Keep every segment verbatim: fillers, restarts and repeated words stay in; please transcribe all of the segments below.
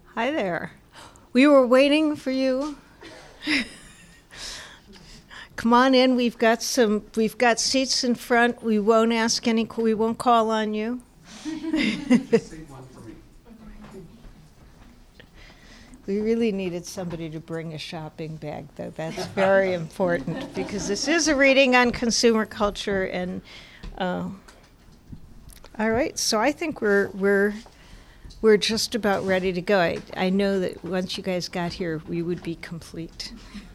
Hi there. We were waiting for you. Come on in. We've got some. We've got seats in front. We won't ask any. We won't call on you. We really needed somebody to bring a shopping bag, though. That's very important because this is a reading on consumer culture. And uh, all right, so I think we're we're we're just about ready to go. I, I know that once you guys got here, we would be complete.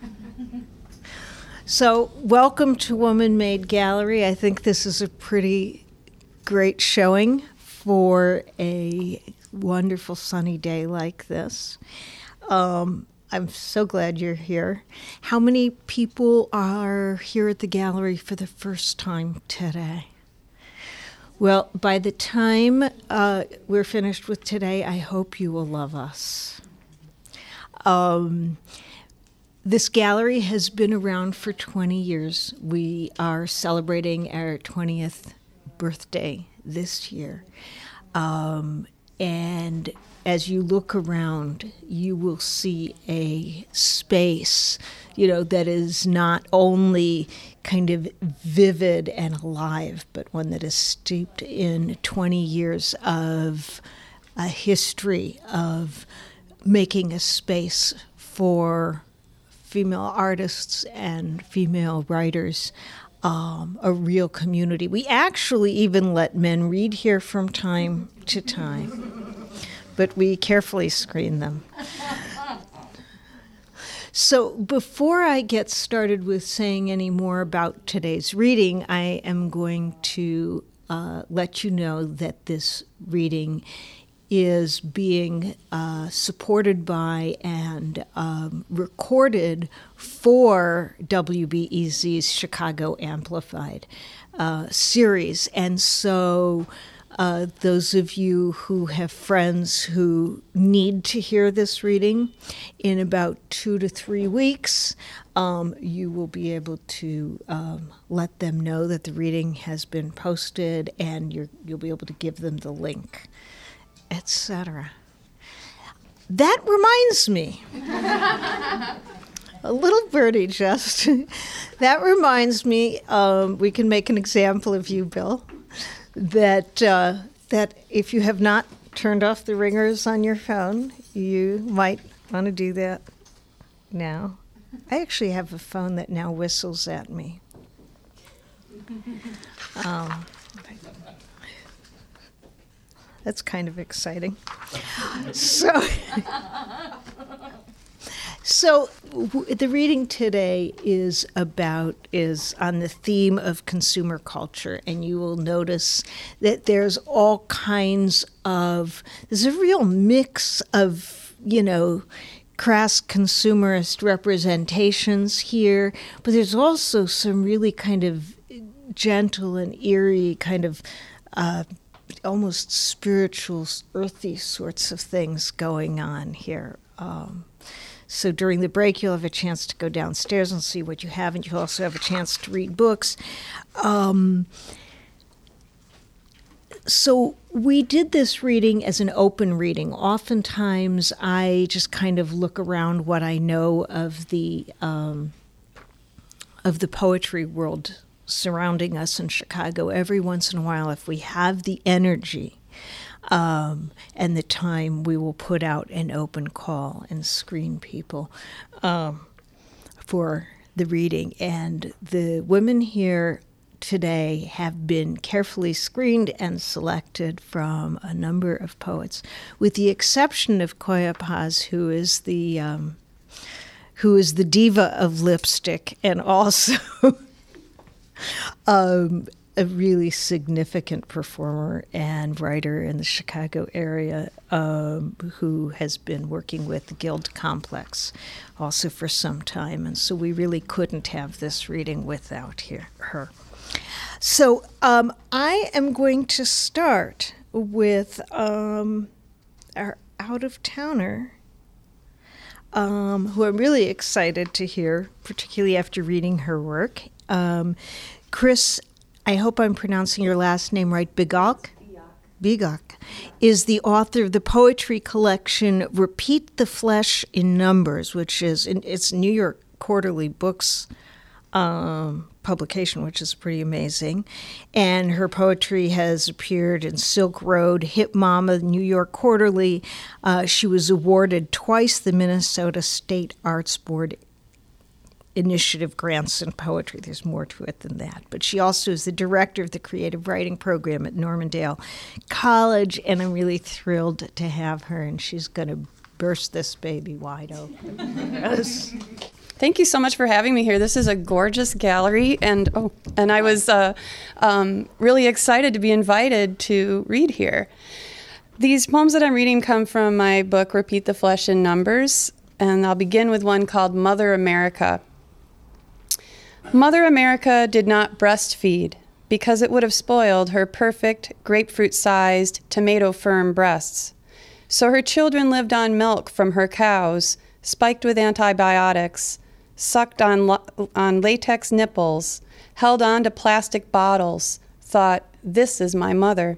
So, welcome to Woman Made Gallery. I think this is a pretty great showing for a wonderful sunny day like this. Um, I'm so glad you're here. How many people are here at the gallery for the first time today? Well, by the time uh, we're finished with today, I hope you will love us. Um, this gallery has been around for twenty years. We are celebrating our twentieth birthday this year. Um, and as you look around, you will see a space, you know, that is not only kind of vivid and alive, but one that is steeped in twenty years of a history of making a space for female artists and female writers, um, a real community. We actually even let men read here from time to time, but we carefully screen them. So before I get started with saying any more about today's reading, I am going to uh, let you know that this reading is being uh, supported by and um, recorded for W B E Z's Chicago Amplified uh, series. And so Uh, those of you who have friends who need to hear this reading, in about two to three weeks, um, you will be able to um, let them know that the reading has been posted, and you're, you'll be able to give them the link, et cetera. That reminds me. A little birdie just. That reminds me, um, we can make an example of you, Bill. That uh, that if you have not turned off the ringers on your phone, you might want to do that now. I actually have a phone that now whistles at me. Um, that's kind of exciting. So, so w- the reading today is about, is on the theme of consumer culture, and you will notice that there's all kinds of, there's a real mix of, you know, crass consumerist representations here, but there's also some really kind of gentle and eerie kind of uh, almost spiritual, earthy sorts of things going on here. Um, So during the break, you'll have a chance to go downstairs and see what you have, and you'll also have a chance to read books. Um, so we did this reading as an open reading. Oftentimes, I just kind of look around what I know of the um, of the poetry world surrounding us in Chicago. Every once in a while, if we have the energy Um, and the time, we will put out an open call and screen people um, for the reading. And the women here today have been carefully screened and selected from a number of poets, with the exception of Koya Paz, who is the um, who is the diva of lipstick and also um, a really significant performer and writer in the Chicago area um, who has been working with the Guild Complex also for some time. And so we really couldn't have this reading without here, her. So um, I am going to start with um, our out-of-towner, um, who I'm really excited to hear, particularly after reading her work. Um, Chris, I hope I'm pronouncing your last name right, Bigalk? Begok, is the author of the poetry collection Repeat the Flesh in Numbers, which is in, it's New York Quarterly Books um, publication, which is pretty amazing. And her poetry has appeared in Silk Road, Hip Mama, New York Quarterly. Uh, she was awarded twice the Minnesota State Arts Board Initiative grants in poetry. There's more to it than that. But she also is the director of the creative writing program at Normandale College, and I'm really thrilled to have her, and she's going to burst this baby wide open. Yes. Thank you so much for having me here. This is a gorgeous gallery, and oh, and I was uh, um, really excited to be invited to read here. These poems that I'm reading come from my book, Repeat the Flesh in Numbers, and I'll begin with one called Mother America. Mother America did not breastfeed because it would have spoiled her perfect, grapefruit-sized, tomato-firm breasts. So her children lived on milk from her cows, spiked with antibiotics, sucked on, lo- on latex nipples, held on to plastic bottles, thought, this is my mother.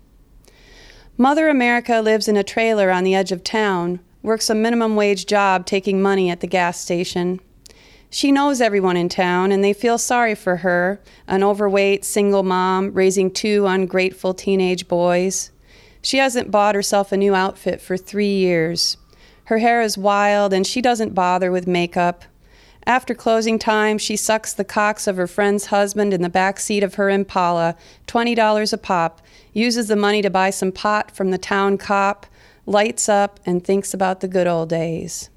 Mother America lives in a trailer on the edge of town, works a minimum wage job taking money at the gas station. She knows everyone in town, and they feel sorry for her, an overweight single mom raising two ungrateful teenage boys. She hasn't bought herself a new outfit for three years. Her hair is wild, and she doesn't bother with makeup. After closing time, she sucks the cocks of her friend's husband in the back seat of her Impala, twenty dollars a pop, uses the money to buy some pot from the town cop, lights up, and thinks about the good old days.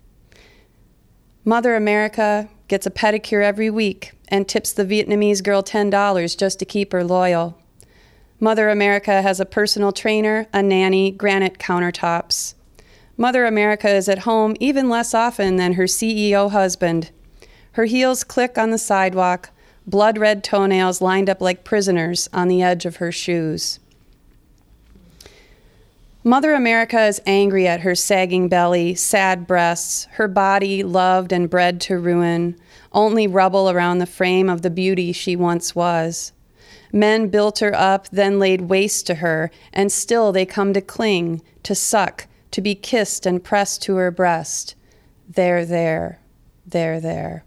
Mother America gets a pedicure every week and tips the Vietnamese girl ten dollars just to keep her loyal. Mother America has a personal trainer, a nanny, granite countertops. Mother America is at home even less often than her C E O husband. Her heels click on the sidewalk, blood-red toenails lined up like prisoners on the edge of her shoes. Mother America is angry at her sagging belly, sad breasts, her body loved and bred to ruin, only rubble around the frame of the beauty she once was. Men built her up, then laid waste to her, and still they come to cling, to suck, to be kissed and pressed to her breast. There, there, there, there.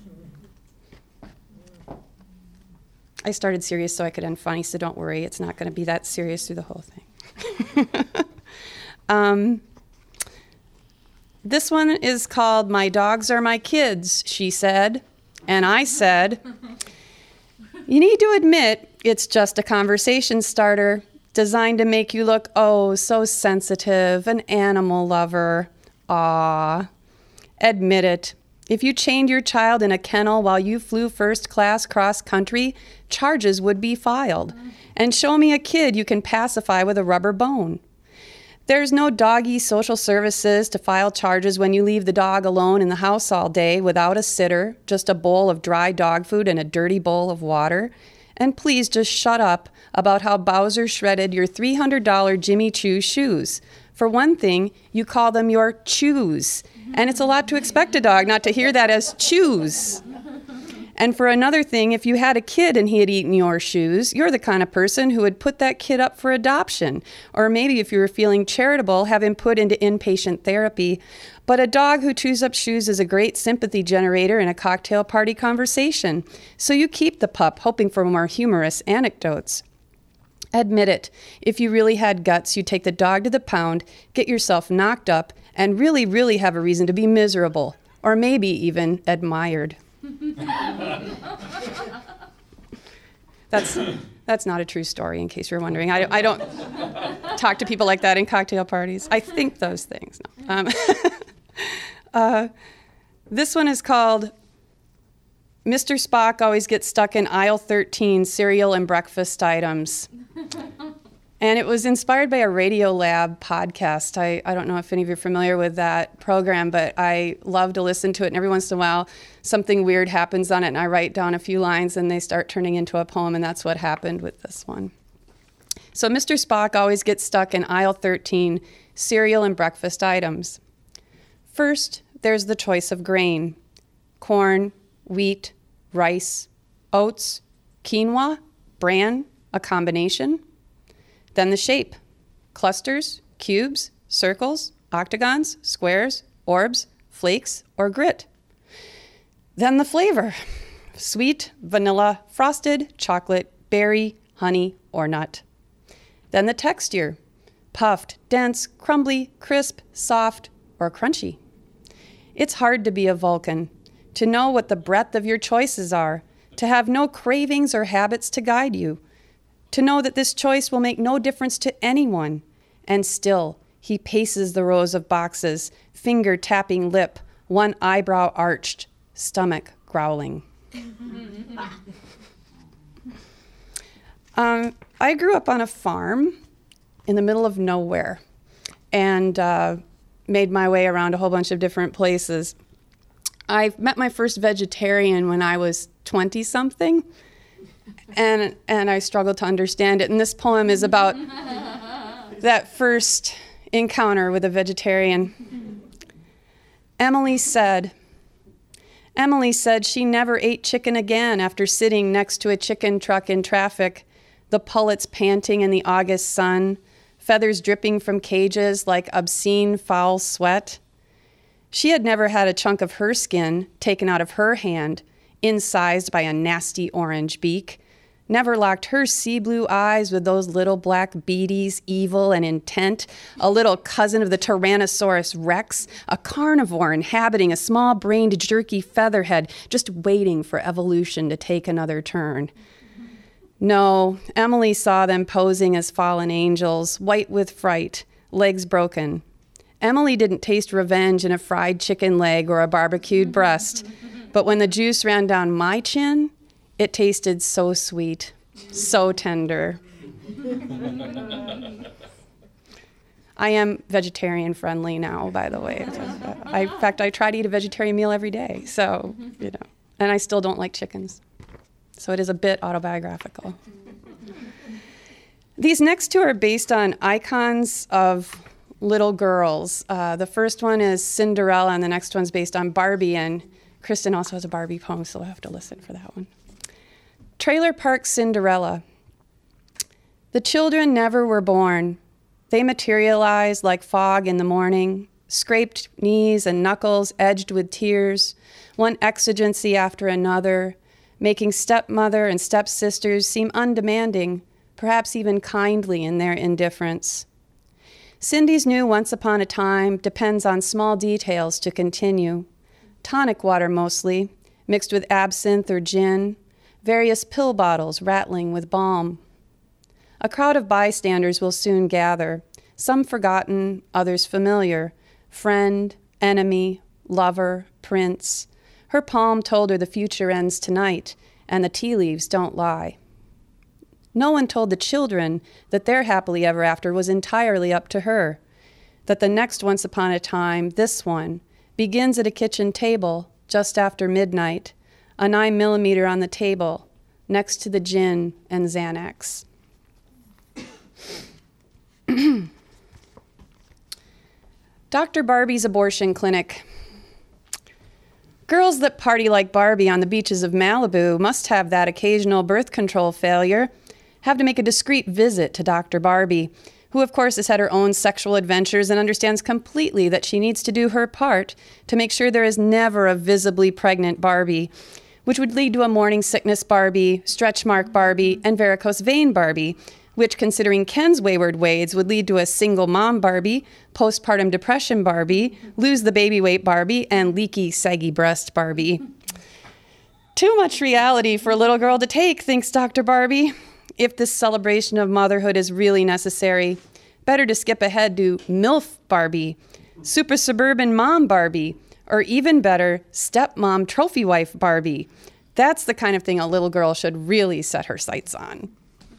I started serious so I could end funny, so don't worry, it's not going to be that serious through the whole thing. um, this one is called My Dogs Are My Kids, she said. And I said, you need to admit it's just a conversation starter designed to make you look, oh, so sensitive, an animal lover. Aw. Admit it. If you chained your child in a kennel while you flew first class cross country, charges would be filed. And show me a kid you can pacify with a rubber bone. There's no doggy social services to file charges when you leave the dog alone in the house all day without a sitter, just a bowl of dry dog food and a dirty bowl of water. And please just shut up about how Bowser shredded your three hundred dollars Jimmy Choo shoes. For one thing, you call them your chews. And it's a lot to expect a dog not to hear that as chews. And for another thing, if you had a kid and he had eaten your shoes, you're the kind of person who would put that kid up for adoption. Or maybe if you were feeling charitable, have him put into inpatient therapy. But a dog who chews up shoes is a great sympathy generator in a cocktail party conversation. So you keep the pup, hoping for more humorous anecdotes. Admit it. If you really had guts, you'd take the dog to the pound, get yourself knocked up, and really, really have a reason to be miserable. Or maybe even admired. That's that's not a true story, in case you're wondering. I, I don't talk to people like that in cocktail parties. I think those things. No. Um, uh, this one is called Mister Spock Always Gets Stuck in Aisle thirteen, Cereal and Breakfast Items. And it was inspired by a Radiolab podcast. I, I don't know if any of you are familiar with that program, but I love to listen to it. And every once in a while, something weird happens on it, and I write down a few lines, and they start turning into a poem, and that's what happened with this one. So Mister Spock always gets stuck in aisle thirteen, cereal and breakfast items. First, there's the choice of grain. Corn, wheat, rice, oats, quinoa, bran, a combination. Then the shape. Clusters, cubes, circles, octagons, squares, orbs, flakes, or grit. Then the flavor. Sweet, vanilla, frosted, chocolate, berry, honey, or nut. Then the texture. Puffed, dense, crumbly, crisp, soft, or crunchy. It's hard to be a Vulcan, to know what the breadth of your choices are, to have no cravings or habits to guide you, to know that this choice will make no difference to anyone, and still he paces the rows of boxes, finger tapping lip, one eyebrow arched, stomach growling. um, I grew up on a farm in the middle of nowhere and uh, made my way around a whole bunch of different places. I met my first vegetarian when I was twenty-something, and and I struggled to understand it. And this poem is about that first encounter with a vegetarian. Emily said, Emily said she never ate chicken again after sitting next to a chicken truck in traffic, the pullets panting in the August sun, feathers dripping from cages like obscene foul sweat. She had never had a chunk of her skin taken out of her hand, incised by a nasty orange beak, never locked her sea blue eyes with those little black beadies, evil and intent, a little cousin of the Tyrannosaurus Rex, a carnivore inhabiting a small-brained, jerky featherhead, just waiting for evolution to take another turn. No, Emily saw them posing as fallen angels, white with fright, legs broken. Emily didn't taste revenge in a fried chicken leg or a barbecued breast, but when the juice ran down my chin, it tasted so sweet, so tender. I am vegetarian friendly now, by the way. I, in fact, I try to eat a vegetarian meal every day, so, you know, and I still don't like chickens. So it is a bit autobiographical. These next two are based on icons of little girls. Uh, the first one is Cinderella, and the next one's based on Barbie, and Kristen also has a Barbie poem, so we'll have to listen for that one. Trailer Park Cinderella. The children never were born. They materialized like fog in the morning, scraped knees and knuckles edged with tears, one exigency after another, making stepmother and stepsisters seem undemanding, perhaps even kindly in their indifference. Cindy's new once upon a time depends on small details to continue. Tonic water mostly, mixed with absinthe or gin, various pill bottles rattling with balm. A crowd of bystanders will soon gather, some forgotten, others familiar, friend, enemy, lover, prince. Her palm told her the future ends tonight, and the tea leaves don't lie. No one told the children that their happily ever after was entirely up to her, that the next once upon a time, this one, begins at a kitchen table just after midnight, a nine millimeter on the table, next to the gin and Xanax. Doctor Barbie's abortion clinic. Girls that party like Barbie on the beaches of Malibu must have that occasional birth control failure, have to make a discreet visit to Doctor Barbie, who of course has had her own sexual adventures and understands completely that she needs to do her part to make sure there is never a visibly pregnant Barbie, which would lead to a morning sickness Barbie, stretch mark Barbie, and varicose vein Barbie, which, considering Ken's wayward ways, would lead to a single mom Barbie, postpartum depression Barbie, lose the baby weight Barbie, and leaky, saggy breast Barbie. Too much reality for a little girl to take, thinks Doctor Barbie. If this celebration of motherhood is really necessary, better to skip ahead to MILF Barbie, super suburban mom Barbie, or even better, stepmom trophy wife Barbie. That's the kind of thing a little girl should really set her sights on.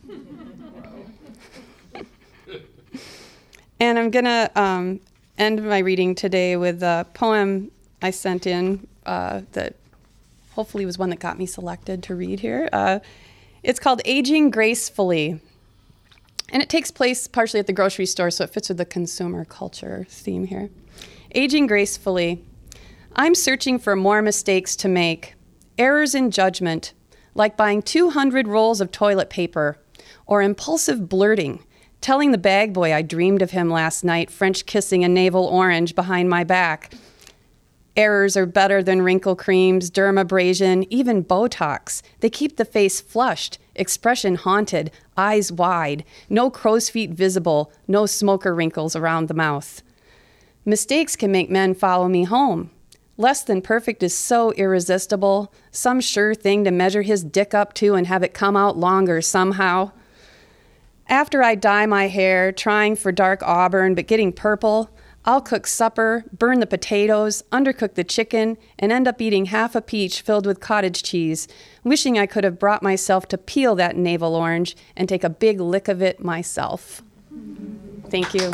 And I'm going to um, end my reading today with a poem I sent in uh, that hopefully was one that got me selected to read here. Uh, it's called Aging Gracefully. And it takes place partially at the grocery store, so it fits with the consumer culture theme here. Aging Gracefully. I'm searching for more mistakes to make, errors in judgment, like buying two hundred rolls of toilet paper, or impulsive blurting, telling the bag boy I dreamed of him last night, French kissing a navel orange behind my back. Errors are better than wrinkle creams, dermabrasion, even Botox. They keep the face flushed, expression haunted, eyes wide, no crow's feet visible, no smoker wrinkles around the mouth. Mistakes can make men follow me home. Less than perfect is so irresistible, some sure thing to measure his dick up to and have it come out longer somehow. After I dye my hair, trying for dark auburn but getting purple, I'll cook supper, burn the potatoes, undercook the chicken, and end up eating half a peach filled with cottage cheese, wishing I could have brought myself to peel that navel orange and take a big lick of it myself. Thank you.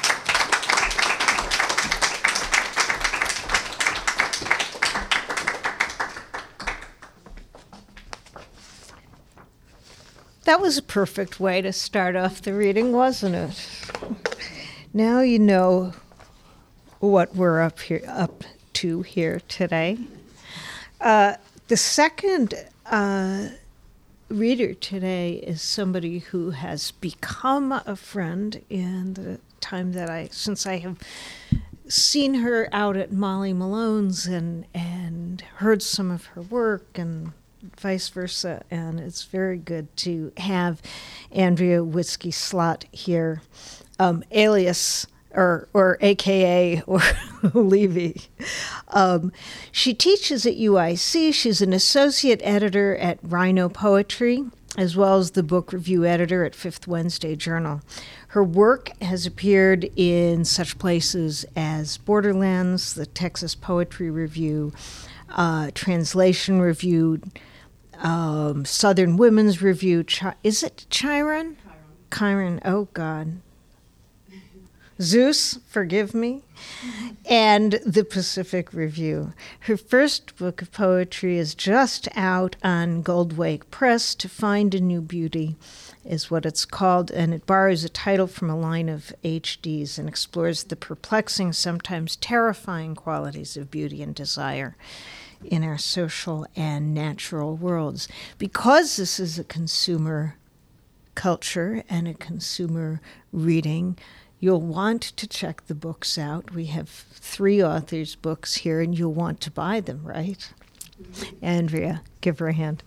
That was a perfect way to start off the reading, wasn't it? Now you know what we're up here up to here today. Uh, the second uh, reader today is somebody who has become a friend in the time that I, since I have seen her out at Molly Malone's and and heard some of her work and vice versa, and it's very good to have Andrea Whiskey Slott here, um, alias or or A K A or Levy. Um, she teaches at U I C. She's an associate editor at Rhino Poetry, as well as the book review editor at Fifth Wednesday Journal. Her work has appeared in such places as Borderlands, the Texas Poetry Review, uh, Translation Review, um, Southern Women's Review. Chi- is it Chiron? Chiron. Chiron. Oh, God. Zeus, forgive me, and the Pacific Review. Her first book of poetry is just out on Goldwake Press. To Find a New Beauty is what it's called, and it borrows a title from a line of H Ds and explores the perplexing, sometimes terrifying qualities of beauty and desire in our social and natural worlds. Because this is a consumer culture and a consumer reading, you'll want to check the books out. We have three authors' books here, and you'll want to buy them, right? Mm-hmm. Andrea, give her a hand.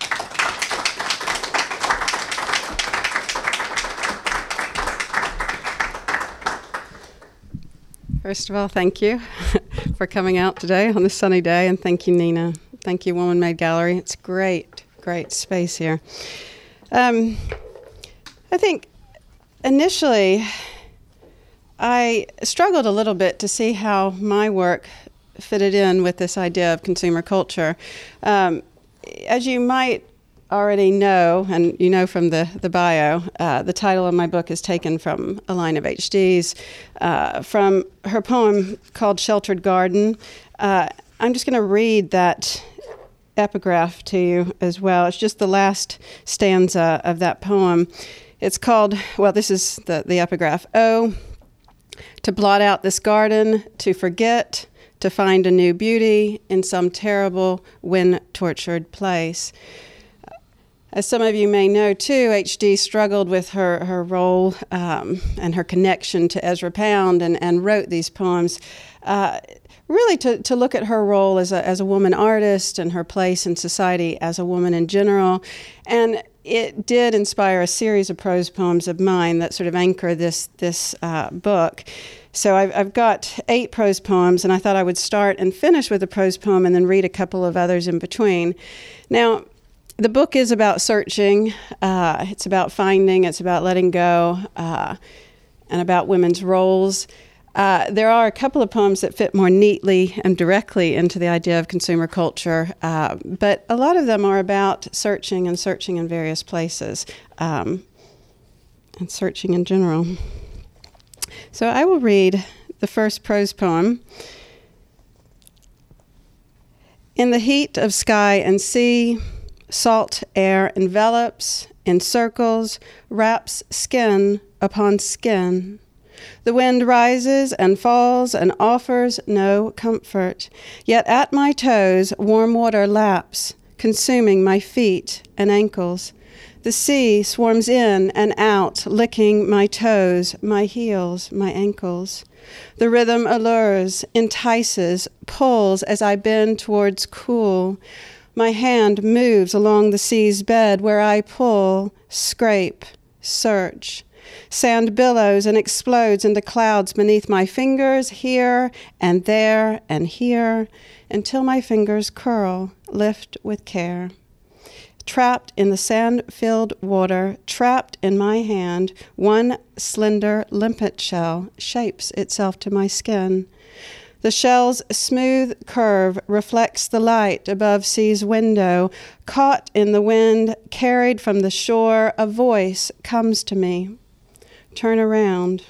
First of all, thank you for coming out today on this sunny day, and thank you, Nina. Thank you, Woman Made Gallery. It's great, great space here. Um, I think initially I struggled a little bit to see how my work fitted in with this idea of consumer culture. Um, as you might already know, and you know from the, the bio, uh, the title of my book is taken from a line of H D's, uh, from her poem called Sheltered Garden. Uh, I'm just going to read that epigraph to you as well. It's just the last stanza of that poem. It's called, well, this is the, the epigraph. Oh, to blot out this garden, to forget, to find a new beauty in some terrible, wind-tortured place. As some of you may know, too, H D struggled with her, her role um, and her connection to Ezra Pound and, and wrote these poems uh, really to, to look at her role as a, as a woman artist and her place in society as a woman in general. And it did inspire a series of prose poems of mine that sort of anchor this, this uh, book. So I've, I've got eight prose poems, and I thought I would start and finish with a prose poem and then read a couple of others in between. Now, the book is about searching, uh, it's about finding, it's about letting go, uh, and about women's roles. Uh, there are a couple of poems that fit more neatly and directly into the idea of consumer culture, uh, but a lot of them are about searching and searching in various places, um, and searching in general. So I will read the first prose poem. In the heat of sky and sea, salt air envelops, encircles, wraps skin upon skin. The wind rises and falls and offers no comfort. Yet at my toes warm water laps, consuming my feet and ankles. The sea swarms in and out, licking my toes, my heels, my ankles. The rhythm allures, entices, pulls as I bend towards cool. My hand moves along the sea's bed where I pull, scrape, search. Sand billows and explodes into clouds beneath my fingers, here and there and here, until my fingers curl, lift with care. Trapped in the sand-filled water, trapped in my hand, one slender limpet shell shapes itself to my skin. The shell's smooth curve reflects the light above sea's window. Caught in the wind, carried from the shore, a voice comes to me. Turn around.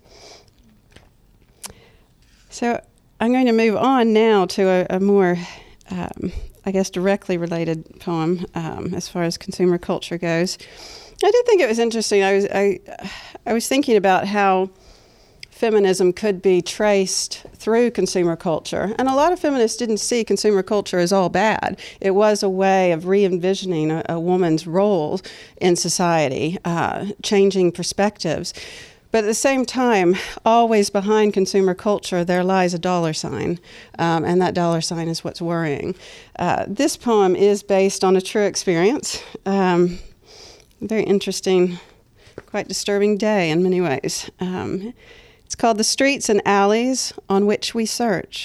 So I'm going to move on now to a, a more, um, I guess, directly related poem um, as far as consumer culture goes. I did think it was interesting. I was I, I was thinking about how feminism could be traced through consumer culture. And a lot of feminists didn't see consumer culture as all bad. It was a way of re-envisioning a, a woman's role in society, uh, changing perspectives. But at the same time, always behind consumer culture, there lies a dollar sign, um, and that dollar sign is what's worrying. Uh, this poem is based on a true experience. Um, very interesting, quite disturbing day in many ways. Um, It's called The Streets and Alleys on Which We Search.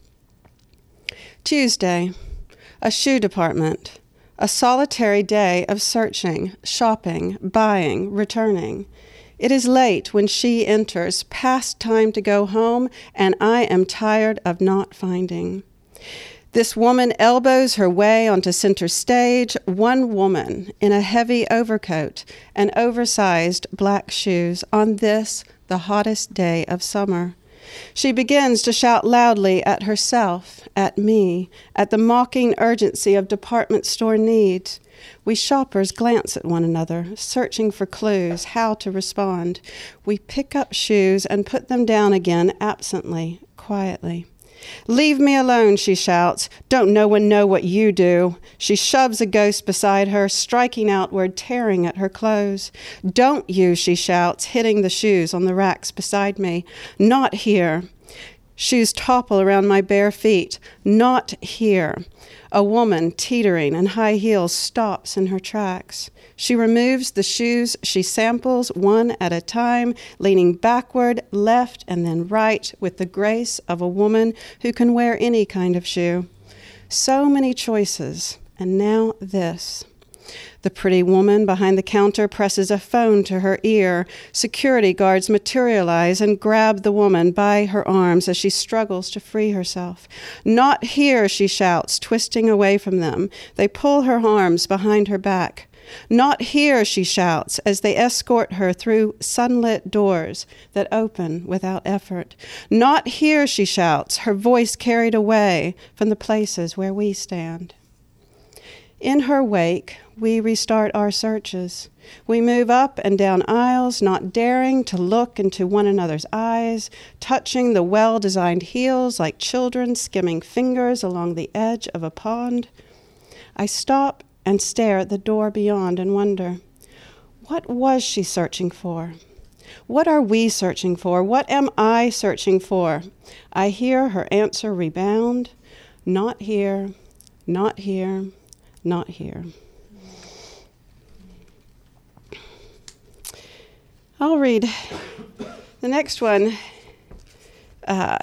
Tuesday, a shoe department, a solitary day of searching, shopping, buying, returning. It is late when she enters, past time to go home, and I am tired of not finding. This woman elbows her way onto center stage, one woman in a heavy overcoat and oversized black shoes on this, the hottest day of summer. She begins to shout loudly at herself, at me, at the mocking urgency of department store needs. We shoppers glance at one another, searching for clues, how to respond. We pick up shoes and put them down again absently, quietly. Leave me alone, she shouts. Don't no one know what you do. She shoves a ghost beside her, striking outward, tearing at her clothes. Don't you, she shouts, hitting the shoes on the racks beside me. Not here. Shoes topple around my bare feet. Not here. A woman, teetering in high heels, stops in her tracks. She removes the shoes she samples one at a time, leaning backward, left, and then right, with the grace of a woman who can wear any kind of shoe. So many choices, and now this. The pretty woman behind the counter presses a phone to her ear. Security guards materialize and grab the woman by her arms as she struggles to free herself. Not here, she shouts, twisting away from them. They pull her arms behind her back. Not here, she shouts, as they escort her through sunlit doors that open without effort. Not here, she shouts, her voice carried away from the places where we stand. In her wake, we restart our searches. We move up and down aisles, not daring to look into one another's eyes, touching the well-designed heels like children skimming fingers along the edge of a pond. I stop and stare at the door beyond and wonder, what was she searching for? What are we searching for? What am I searching for? I hear her answer rebound, not here, not here, not here. I'll read the next one. Uh,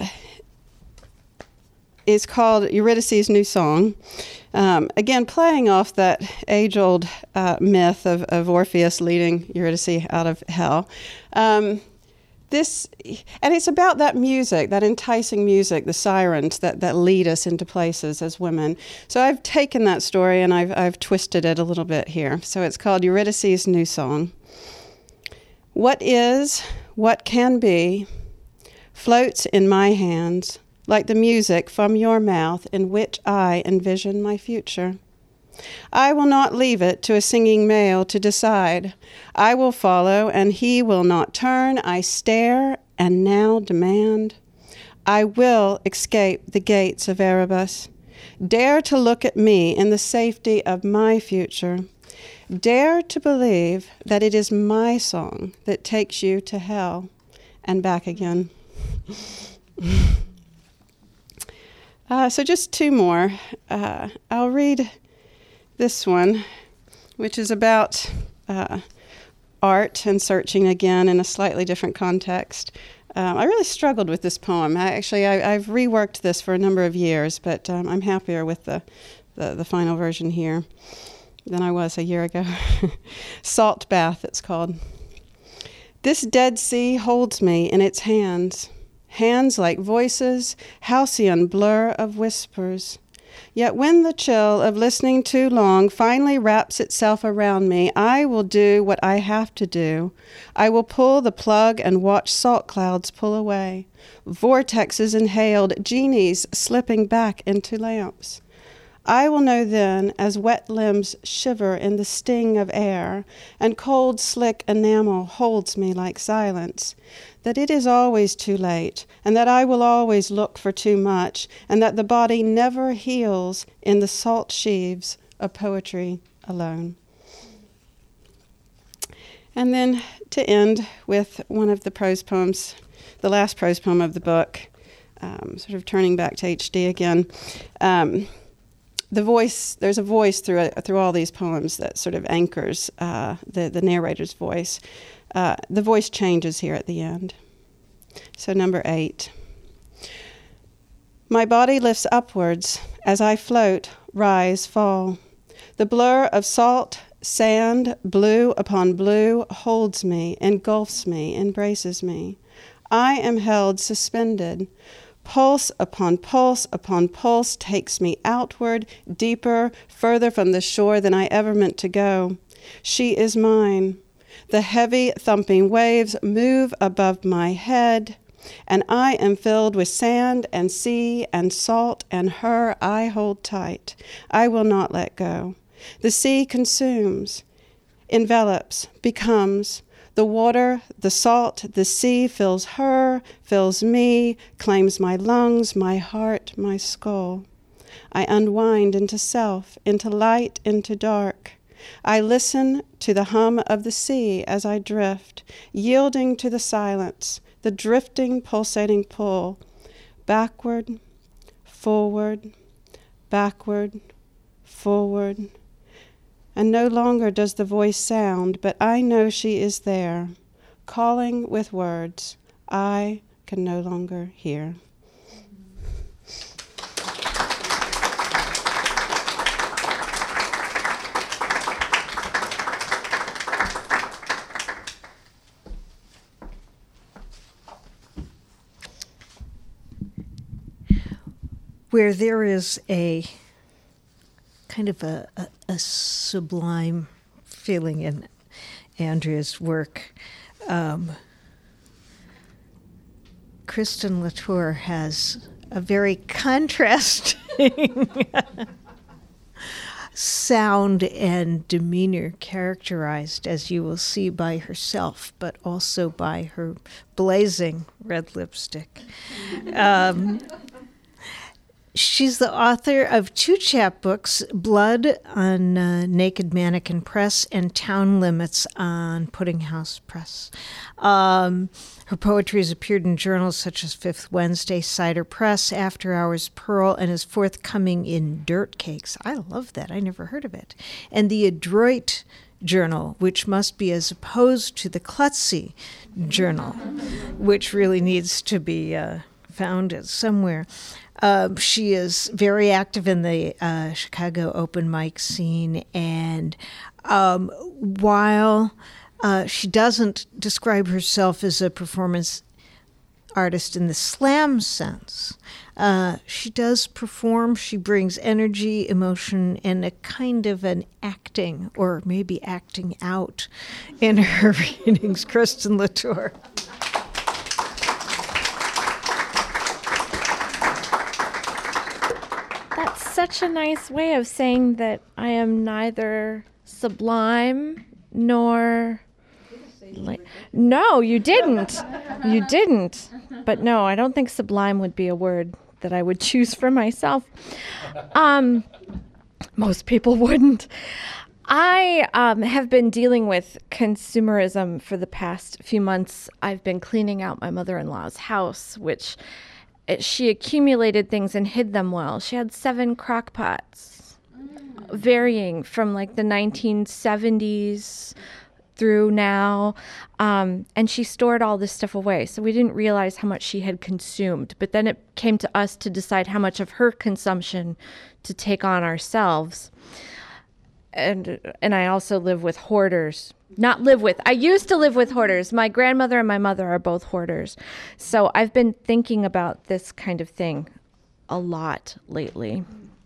is called Eurydice's New Song. Um, again, playing off that age-old uh, myth of, of Orpheus leading Eurydice out of hell. Um, this, and it's about that music, that enticing music, the sirens that, that lead us into places as women. So I've taken that story and I've, I've twisted it a little bit here. So it's called Eurydice's New Song. What is, what can be, floats in my hands, like the music from your mouth in which I envision my future. I will not leave it to a singing male to decide. I will follow, and he will not turn. I stare, and now demand. I will escape the gates of Erebus. Dare to look at me in the safety of my future. Dare to believe that it is my song that takes you to hell and back again. uh, so just two more. Uh, I'll read this one, which is about uh, art and searching again in a slightly different context. Um, I really struggled with this poem. I actually, I, I've reworked this for a number of years, but um, I'm happier with the, the, the final version here than I was a year ago. Salt Bath, it's called. This dead sea holds me in its hands, hands like voices, halcyon blur of whispers. Yet when the chill of listening too long finally wraps itself around me, I will do what I have to do. I will pull the plug and watch salt clouds pull away, vortexes inhaled, genies slipping back into lamps. I will know then, as wet limbs shiver in the sting of air, and cold, slick enamel holds me like silence, that it is always too late, and that I will always look for too much, and that the body never heals in the salt sheaves of poetry alone. And then to end with one of the prose poems, the last prose poem of the book, um, sort of turning back to H D again. Um, The voice, there's a voice through uh, through all these poems that sort of anchors uh, the, the narrator's voice. Uh, the voice changes here at the end. So number eight. My body lifts upwards as I float, rise, fall. The blur of salt, sand, blue upon blue holds me, engulfs me, embraces me. I am held suspended. Pulse upon pulse upon pulse takes me outward, deeper, further from the shore than I ever meant to go. She is mine. The heavy, thumping waves move above my head, and I am filled with sand and sea and salt, and her I hold tight. I will not let go. The sea consumes, envelops, becomes. The water, the salt, the sea fills her, fills me, claims my lungs, my heart, my skull. I unwind into self, into light, into dark. I listen to the hum of the sea as I drift, yielding to the silence, the drifting, pulsating pull. Backward, forward, backward, forward. And no longer does the voice sound, but I know she is there, calling with words I can no longer hear. Where there is a kind of a, a, a sublime feeling in Andrea's work. Um, Kristen Latour has a very contrasting sound and demeanor characterized, as you will see, by herself, but also by her blazing red lipstick. Um, She's the author of two chapbooks, Blood on uh, Naked Mannequin Press and Town Limits on Pudding House Press. Um, her poetry has appeared in journals such as Fifth Wednesday, Cider Press, After Hours Pearl, and is forthcoming in Dirt Cakes. I love that. I never heard of it. And the Adroit Journal, which must be as opposed to the Klutzy Journal, which really needs to be uh, found somewhere. Uh, she is very active in the uh, Chicago open mic scene, and um, while uh, she doesn't describe herself as a performance artist in the slam sense, uh, she does perform. She brings energy, emotion, and a kind of an acting, or maybe acting out, in her readings. Kristen Latour. Such a nice way of saying that I am neither sublime nor like, no, you didn't. You didn't. But no, I don't think sublime would be a word that I would choose for myself. Um, most people wouldn't. I um, have been dealing with consumerism for the past few months. I've been cleaning out my mother-in-law's house, which it, she accumulated things and hid them well. She had seven crock pots, mm. varying from like the nineteen seventies through now. Um, and she stored all this stuff away. So we didn't realize how much she had consumed. But then it came to us to decide how much of her consumption to take on ourselves. And and I also live with hoarders. Not live with. I used to live with hoarders. My grandmother and my mother are both hoarders. So I've been thinking about this kind of thing a lot lately.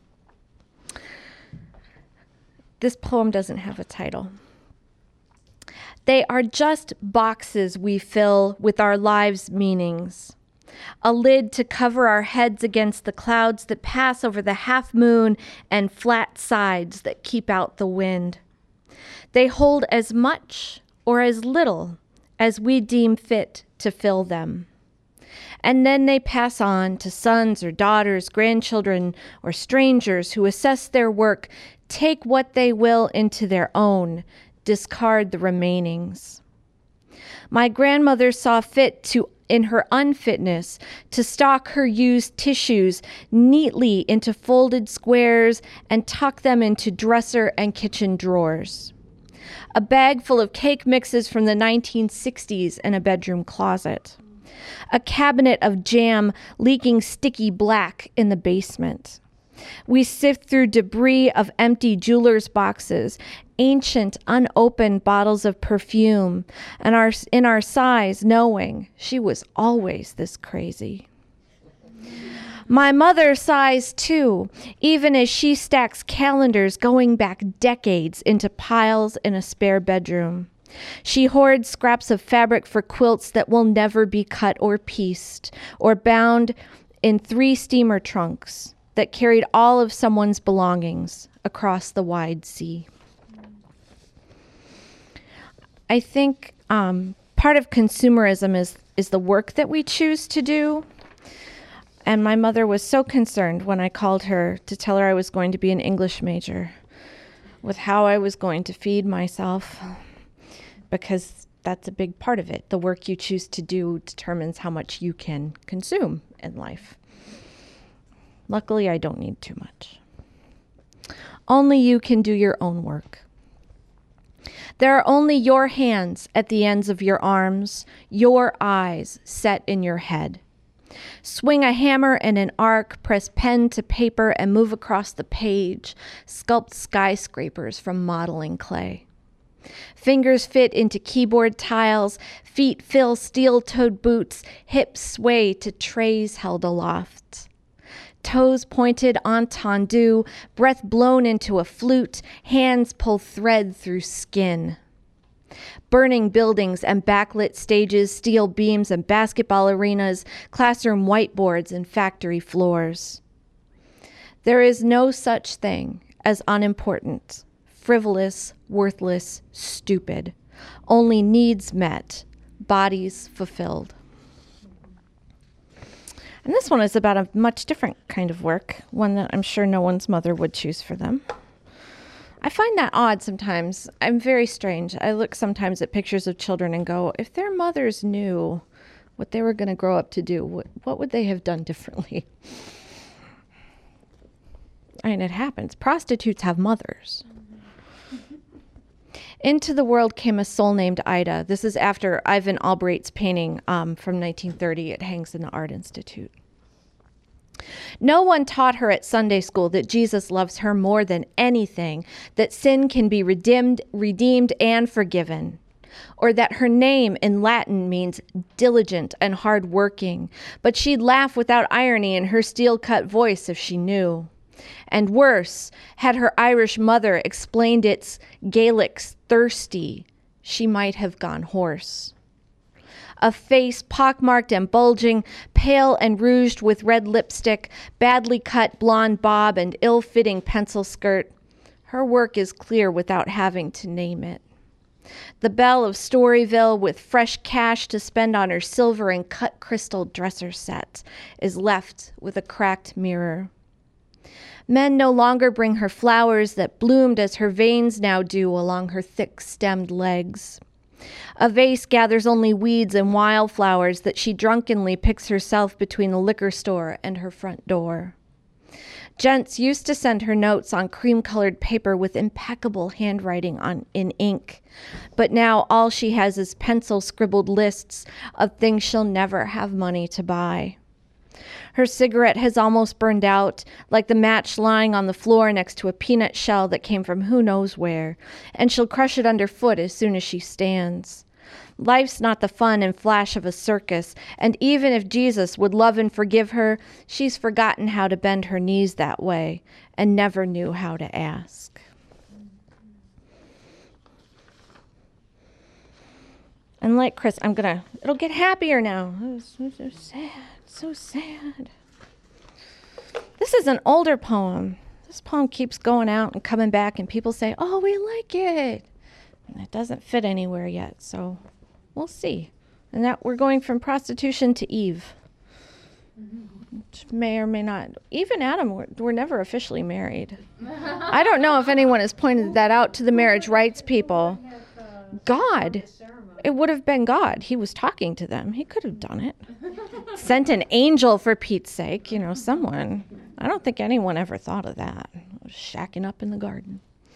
This poem doesn't have a title. They are just boxes we fill with our lives' meanings. A lid to cover our heads against the clouds that pass over the half moon and flat sides that keep out the wind. They hold as much or as little as we deem fit to fill them. And then they pass on to sons or daughters, grandchildren, or strangers who assess their work, take what they will into their own, discard the remainings. My grandmother saw fit to, in her unfitness, to stock her used tissues neatly into folded squares and tuck them into dresser and kitchen drawers. A bag full of cake mixes from the nineteen sixties in a bedroom closet. A cabinet of jam leaking sticky black in the basement. We sift through debris of empty jeweler's boxes, ancient, unopened bottles of perfume, and our, in our sighs, knowing she was always this crazy. My mother sighs too, even as she stacks calendars going back decades into piles in a spare bedroom. She hoards scraps of fabric for quilts that will never be cut or pieced, or bound in three steamer trunks that carried all of someone's belongings across the wide sea. I think um, part of consumerism is, is the work that we choose to do. And my mother was so concerned when I called her to tell her I was going to be an English major with how I was going to feed myself, because that's a big part of it. The work you choose to do determines how much you can consume in life. Luckily, I don't need too much. Only you can do your own work. There are only your hands at the ends of your arms, your eyes set in your head. Swing a hammer and an arc, press pen to paper, and move across the page. Sculpt skyscrapers from modeling clay. Fingers fit into keyboard tiles, feet fill steel-toed boots, hips sway to trays held aloft. Toes pointed entendu, breath blown into a flute, hands pull thread through skin. Burning buildings and backlit stages, steel beams and basketball arenas, classroom whiteboards and factory floors. There is no such thing as unimportant, frivolous, worthless, stupid. Only needs met, bodies fulfilled. And this one is about a much different kind of work, one that I'm sure no one's mother would choose for them. I find that odd sometimes. I'm very strange. I look sometimes at pictures of children and go, if their mothers knew what they were going to grow up to do, what, what would they have done differently? I mean, it happens. Prostitutes have mothers. Into the world came a soul named Ida. This is after Ivan Albright's painting um, from nineteen thirty. It hangs in the Art Institute. No one taught her at Sunday school that Jesus loves her more than anything, that sin can be redeemed, redeemed and forgiven, or that her name in Latin means diligent and hardworking, but she'd laugh without irony in her steel-cut voice if she knew. And worse, had her Irish mother explained its Gaelic thirsty, she might have gone hoarse. A face pockmarked and bulging, pale and rouged with red lipstick, badly cut blonde bob and ill-fitting pencil skirt. Her work is clear without having to name it. The belle of Storyville, with fresh cash to spend on her silver and cut crystal dresser set, is left with a cracked mirror. Men no longer bring her flowers that bloomed as her veins now do along her thick-stemmed legs. A vase gathers only weeds and wildflowers that she drunkenly picks herself between the liquor store and her front door. Gents used to send her notes on cream-colored paper with impeccable handwriting on in ink, but now all she has is pencil-scribbled lists of things she'll never have money to buy. Her cigarette has almost burned out, like the match lying on the floor next to a peanut shell that came from who knows where, and she'll crush it underfoot as soon as she stands. Life's not the fun and flash of a circus, and even if Jesus would love and forgive her, she's forgotten how to bend her knees that way and never knew how to ask. And like Chris, I'm gonna, it'll get happier now. Oh, so, so sad, so sad. This is an older poem. This poem keeps going out and coming back, and people say, oh, we like it. And it doesn't fit anywhere yet, so we'll see. And that we're going from prostitution to Eve. Which may or may not. Eve and Adam were, were never officially married. I don't know if anyone has pointed that out to the marriage rights people. God. It would have been God. He was talking to them. He could have done it. Sent an angel, for Pete's sake. You know, someone. I don't think anyone ever thought of that. Shacking up in the garden.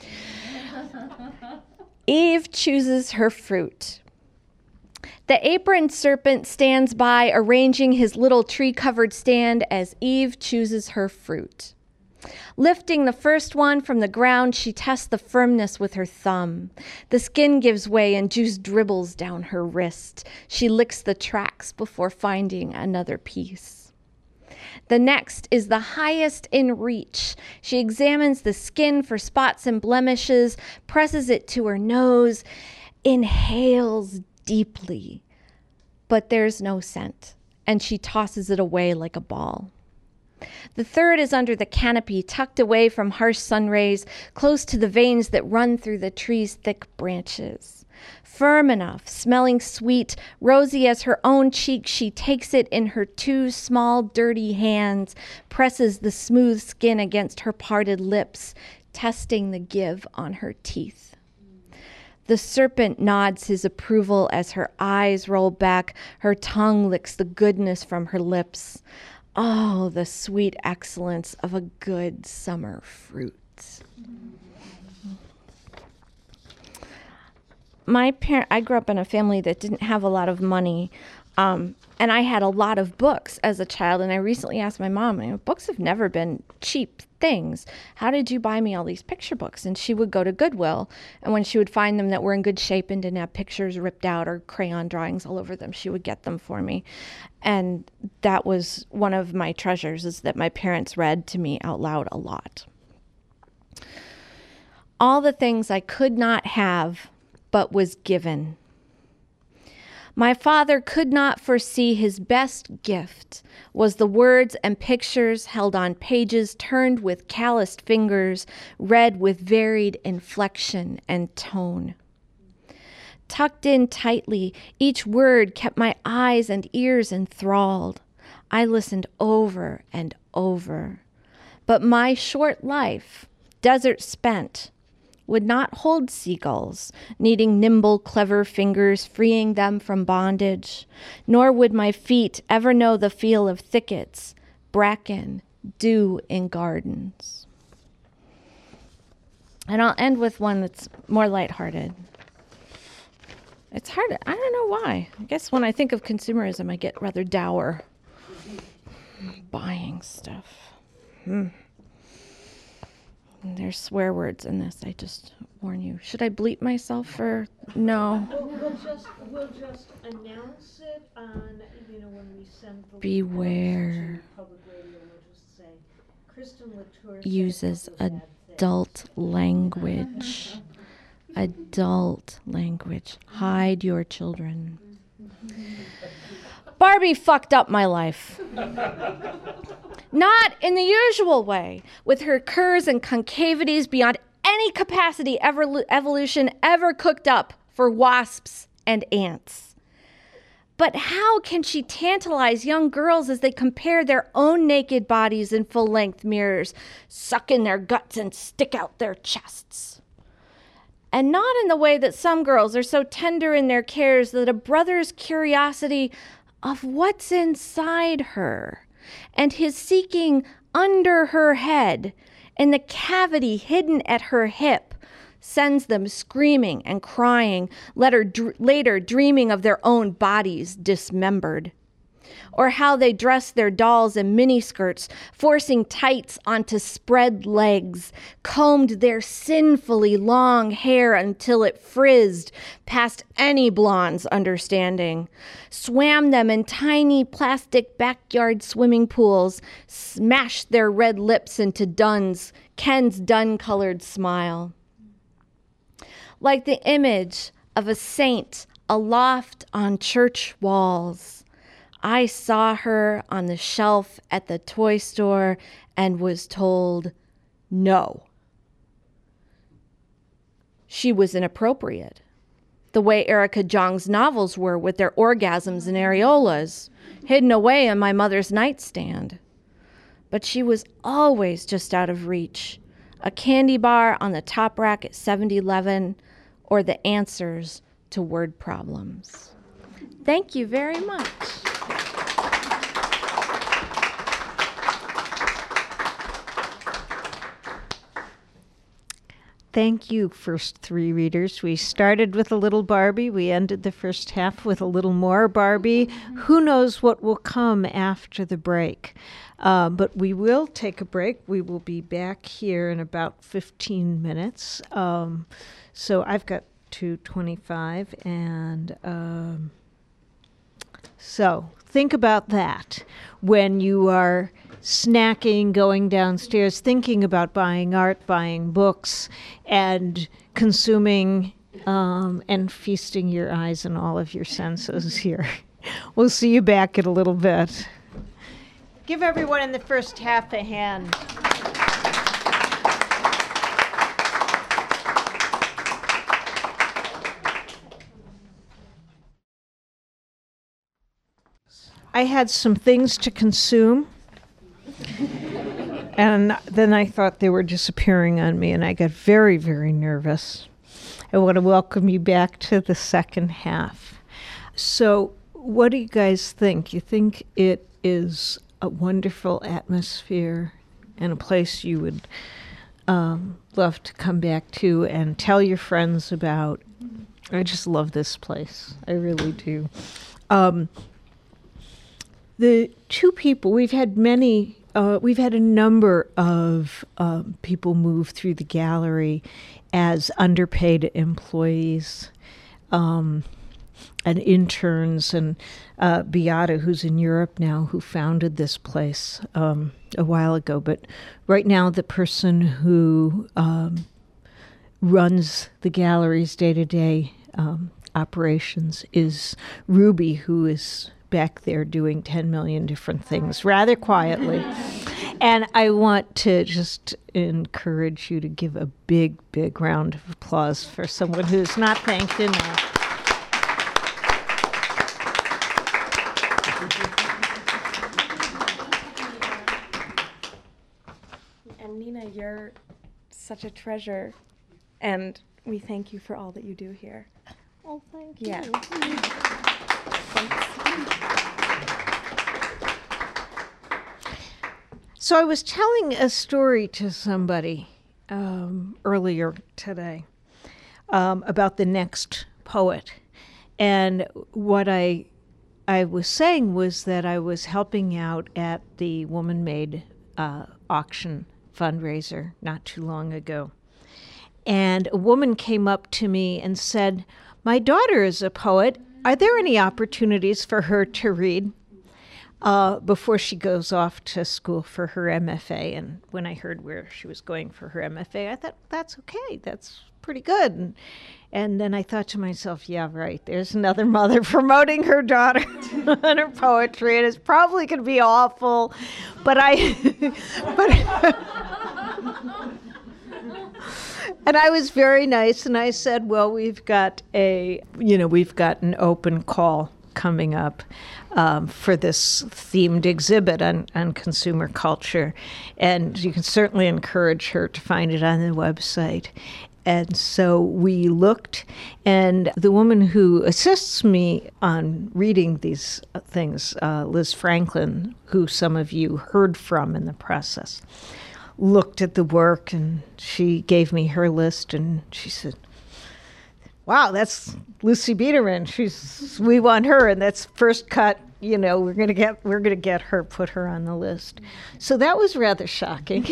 Eve chooses her fruit. The aproned serpent stands by, arranging his little tree-covered stand as Eve chooses her fruit. Lifting the first one from the ground, she tests the firmness with her thumb. The skin gives way and juice dribbles down her wrist. She licks the tracks before finding another piece. The next is the highest in reach. She examines the skin for spots and blemishes, presses it to her nose, inhales deeply, but there's no scent, and she tosses it away like a ball. The third is under the canopy, tucked away from harsh sun rays, close to the veins that run through the tree's thick branches. Firm enough, smelling sweet, rosy as her own cheek, she takes it in her two small, dirty hands, presses the smooth skin against her parted lips, testing the give on her teeth. The serpent nods his approval as her eyes roll back, her tongue licks the goodness from her lips. Oh, the sweet excellence of a good summer fruit. My parent, I grew up in a family that didn't have a lot of money, um, and I had a lot of books as a child. And I recently asked my mom, you know, books have never been cheap things. How did you buy me all these picture books? And she would go to Goodwill, and when she would find them that were in good shape and didn't have pictures ripped out or crayon drawings all over them, she would get them for me. And that was one of my treasures, is that my parents read to me out loud a lot. All the things I could not have but was given. My father could not foresee his best gift was the words and pictures held on pages turned with calloused fingers, read with varied inflection and tone. Tucked in tightly, each word kept my eyes and ears enthralled. I listened over and over. But my short life, desert spent, would not hold seagulls, needing nimble, clever fingers, freeing them from bondage, nor would my feet ever know the feel of thickets, bracken, dew in gardens. And I'll end with one that's more lighthearted. It's hard, I don't know why. I guess when I think of consumerism, I get rather dour. Buying stuff. Hmm. There's swear words in this, I just warn you. Should I bleep myself or no? Well, we'll just we'll just announce it on, you know, when we send the Beware. to public radio. We'll just say Kristen Latour Uses adult language. Adult language. Hide your children. Barbie fucked up my life. Not in the usual way, with her curves and concavities beyond any capacity ever evolution ever cooked up for wasps and ants. But how can she tantalize young girls as they compare their own naked bodies in full-length mirrors, suck in their guts and stick out their chests? And not in the way that some girls are so tender in their cares that a brother's curiosity of what's inside her and his seeking under her head in the cavity hidden at her hip sends them screaming and crying, later, dr- later dreaming of their own bodies dismembered. Or how they dress their dolls in miniskirts, forcing tights onto spread legs, combed their sinfully long hair until it frizzed past any blonde's understanding, swam them in tiny plastic backyard swimming pools, smashed their red lips into Dunn's, Ken's dun-colored smile. Like the image of a saint aloft on church walls, I saw her on the shelf at the toy store and was told no. She was inappropriate, the way Erica Jong's novels were with their orgasms and areolas, hidden away on my mother's nightstand. But she was always just out of reach, a candy bar on the top rack at seven eleven, or the answers to word problems. Thank you very much. Thank you, first three readers. We started with a little Barbie. We ended the first half with a little more Barbie. Mm-hmm. Who knows what will come after the break? Uh, but we will take a break. We will be back here in about fifteen minutes. Um, so I've got two twenty-five, and um, so think about that when you are snacking, going downstairs, thinking about buying art, buying books, and consuming um, and feasting your eyes and all of your senses here. We'll see you back in a little bit. Give everyone in the first half a hand. I had some things to consume. And then I thought they were disappearing on me, and I got very, very nervous. I want to welcome you back to the second half. So what do you guys think? You think it is a wonderful atmosphere and a place you would um, love to come back to and tell your friends about? I just love this place. I really do. Um, the two people, we've had many... Uh, we've had a number of um, people move through the gallery as underpaid employees um, and interns, and uh, Beata, who's in Europe now, who founded this place um, a while ago. But right now, the person who um, runs the gallery's day-to-day um, operations is Ruby, who is back there doing ten million different things rather quietly. And I want to just encourage you to give a big, big round of applause for someone who's not thanked enough. And Nina, you're such a treasure, and we thank you for all that you do here. Oh, thank Yeah. you. Thanks. So I was telling a story to somebody um, earlier today um, about the next poet. And what I I was saying was that I was helping out at the Woman Made uh, auction fundraiser not too long ago. And a woman came up to me and said, "My daughter is a poet. Are there any opportunities for her to read uh, before she goes off to school for her M F A?" And when I heard where she was going for her M F A, I thought, that's okay. That's pretty good. And, and then I thought to myself, yeah, right. There's another mother promoting her daughter and her poetry. And it's probably going to be awful. But I... but And I was very nice, and I said, well, we've got a, you know, we've got an open call coming up um, for this themed exhibit on, on consumer culture. And you can certainly encourage her to find it on the website. And so we looked, and the woman who assists me on reading these things, uh, Liz Franklin, who some of you heard from in the process, looked at the work, and she gave me her list, and she said, wow, that's Lucy Biederman. She's, we want her, and that's first cut. You know, we're gonna get we're gonna get her, put her on the list. So that was rather shocking.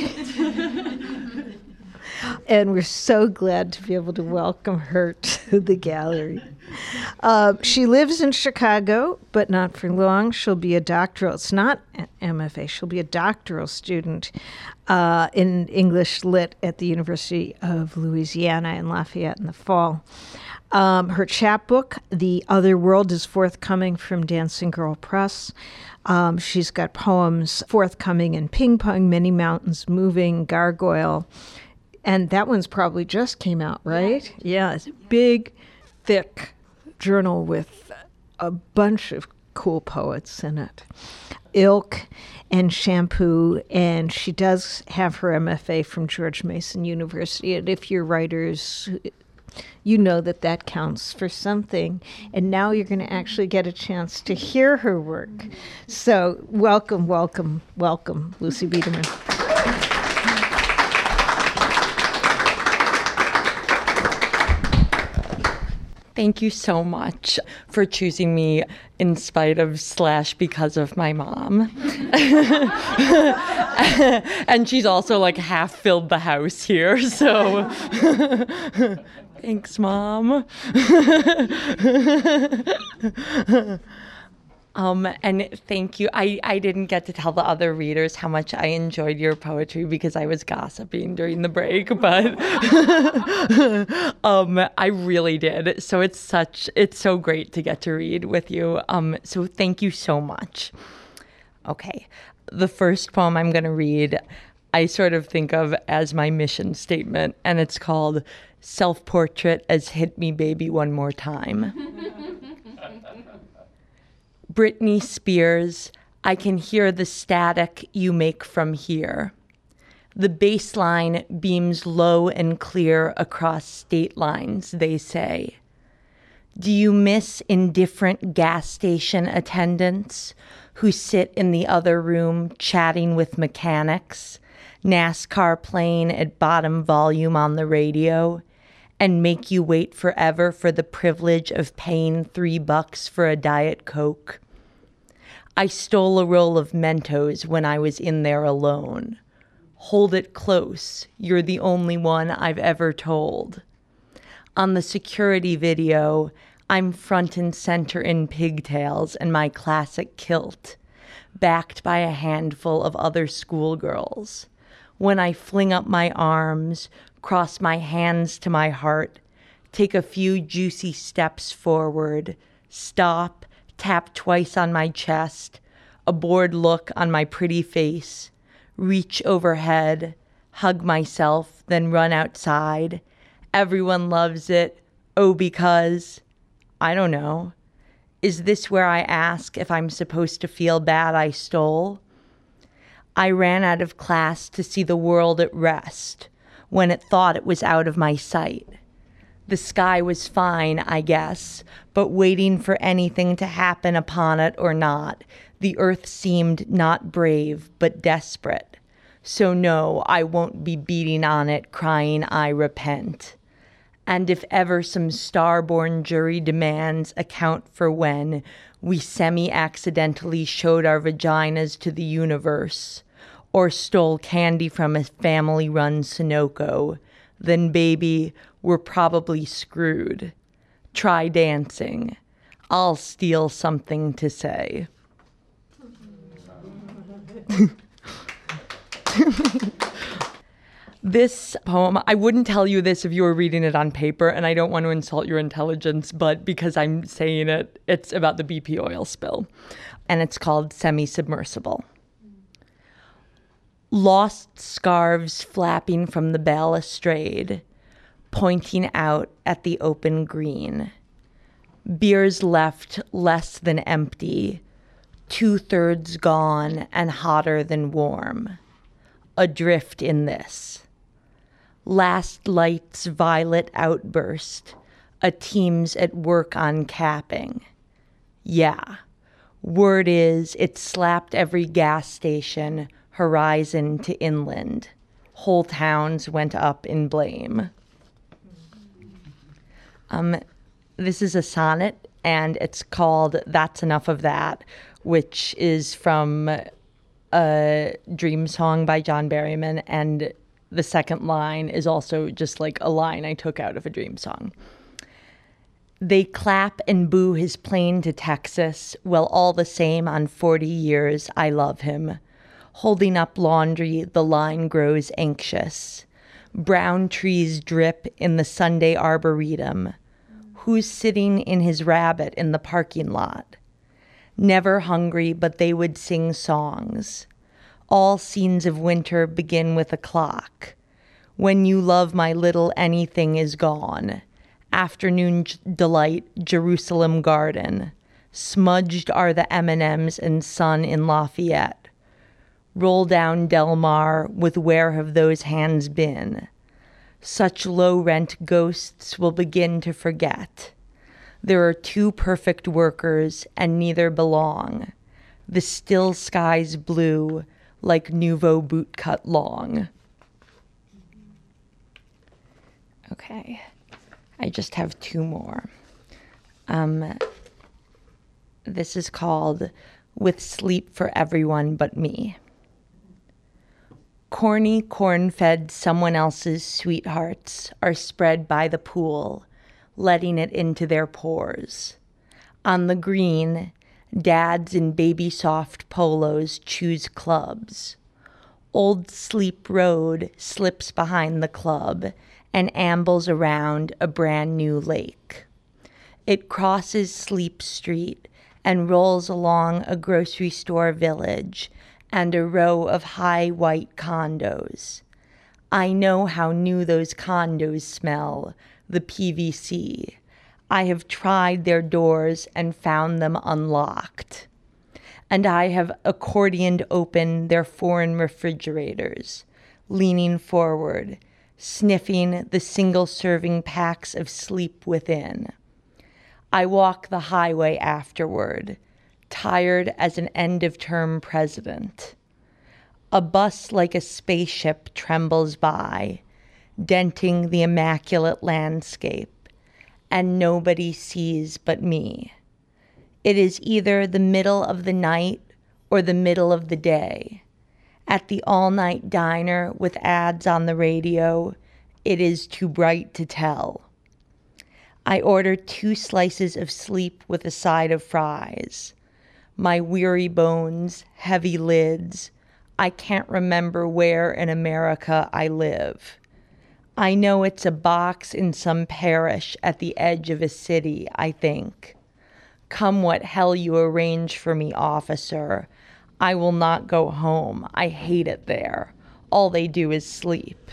And we're so glad to be able to welcome her to the gallery. Uh, she lives in Chicago, but not for long. She'll be a doctoral, it's not an M F A, she'll be a doctoral student uh, in English Lit at the University of Louisiana in Lafayette in the fall. Um, her chapbook, The Other World, is forthcoming from Dancing Girl Press. Um, she's got poems forthcoming in Ping Pong, Many Mountains Moving, Gargoyle. And that one's probably just came out, right? Yeah, yeah, it's a big, thick journal with a bunch of cool poets in it. Ilk and Shampoo, and she does have her M F A from George Mason University. And if you're writers, you know that that counts for something. And now you're going to actually get a chance to hear her work. So welcome, welcome, welcome, Lucy Biederman. Thank you so much for choosing me in spite of slash because of my mom. And she's also like half filled the house here, so thanks, Mom. Um, and thank you. I, I didn't get to tell the other readers how much I enjoyed your poetry because I was gossiping during the break, but um, I really did. So it's such, it's so great to get to read with you. Um, so thank you so much. Okay. The first poem I'm going to read, I sort of think of as my mission statement, and it's called Self-Portrait as Hit Me Baby One More Time. Britney Spears, I can hear the static you make from here. The bass line beams low and clear across state lines, they say. Do you miss indifferent gas station attendants who sit in the other room chatting with mechanics, NASCAR playing at bottom volume on the radio, and make you wait forever for the privilege of paying three bucks for a Diet Coke? I stole a roll of Mentos when I was in there alone. Hold it close. You're the only one I've ever told. On the security video, I'm front and center in pigtails and my classic kilt, backed by a handful of other schoolgirls. When I fling up my arms, cross my hands to my heart, take a few juicy steps forward, stop, tap twice on my chest, a bored look on my pretty face, reach overhead, hug myself, then run outside. Everyone loves it. Oh, because, I don't know. Is this where I ask if I'm supposed to feel bad I stole? I ran out of class to see the world at rest when it thought it was out of my sight. The sky was fine, I guess, but waiting for anything to happen upon it or not, the earth seemed not brave, but desperate. So no, I won't be beating on it, crying, I repent. And if ever some star-born jury demands account for when we semi-accidentally showed our vaginas to the universe, or stole candy from a family-run Sunoco, then baby, we're probably screwed. Try dancing. I'll steal something to say. This poem, I wouldn't tell you this if you were reading it on paper, and I don't want to insult your intelligence, but because I'm saying it, it's about the B P oil spill. And it's called Semi-Submersible. Lost scarves flapping from the balustrade, pointing out at the open green. Beers left less than empty, two-thirds gone and hotter than warm. Adrift in this. Last light's violet outburst, a team's at work on capping. Yeah, word is it slapped every gas station, horizon to inland. Whole towns went up in blame. Um, this is a sonnet, and it's called That's Enough of That, which is from a Dream Song by John Berryman, and the second line is also just like a line I took out of a Dream Song. They clap and boo his plane to Texas. Well, all the same, on forty years, I love him. Holding up laundry, the line grows anxious. Brown trees drip in the Sunday arboretum. Who's sitting in his rabbit in the parking lot? Never hungry, but they would sing songs. All scenes of winter begin with a clock. When you love my little, anything is gone. Afternoon j- delight, Jerusalem garden. Smudged are the M and M's and sun in Lafayette. Roll down Del Mar with where have those hands been? Such low-rent ghosts will begin to forget. There are two perfect workers and neither belong. The still sky's blue like nouveau bootcut long. Okay, I just have two more. Um, this is called With Sleep for Everyone But Me. Corny, corn-fed someone else's sweethearts are spread by the pool, letting it into their pores. On the green, dads in baby-soft polos choose clubs. Old Sleep Road slips behind the club and ambles around a brand-new lake. It crosses Sleep Street and rolls along a grocery store village and a row of high white condos. I know how new those condos smell, the P V C. I have tried their doors and found them unlocked. And I have accordioned open their foreign refrigerators, leaning forward, sniffing the single-serving packs of sleep within. I walk the highway afterward, tired as an end-of-term president. A bus like a spaceship trembles by, denting the immaculate landscape, and nobody sees but me. It is either the middle of the night or the middle of the day. At the all-night diner with ads on the radio, it is too bright to tell. I order two slices of sleep with a side of fries. My weary bones, heavy lids, I can't remember where in America I live. I know it's a box in some parish at the edge of a city, I think. Come what hell you arrange for me, officer. I will not go home. I hate it there. All they do is sleep.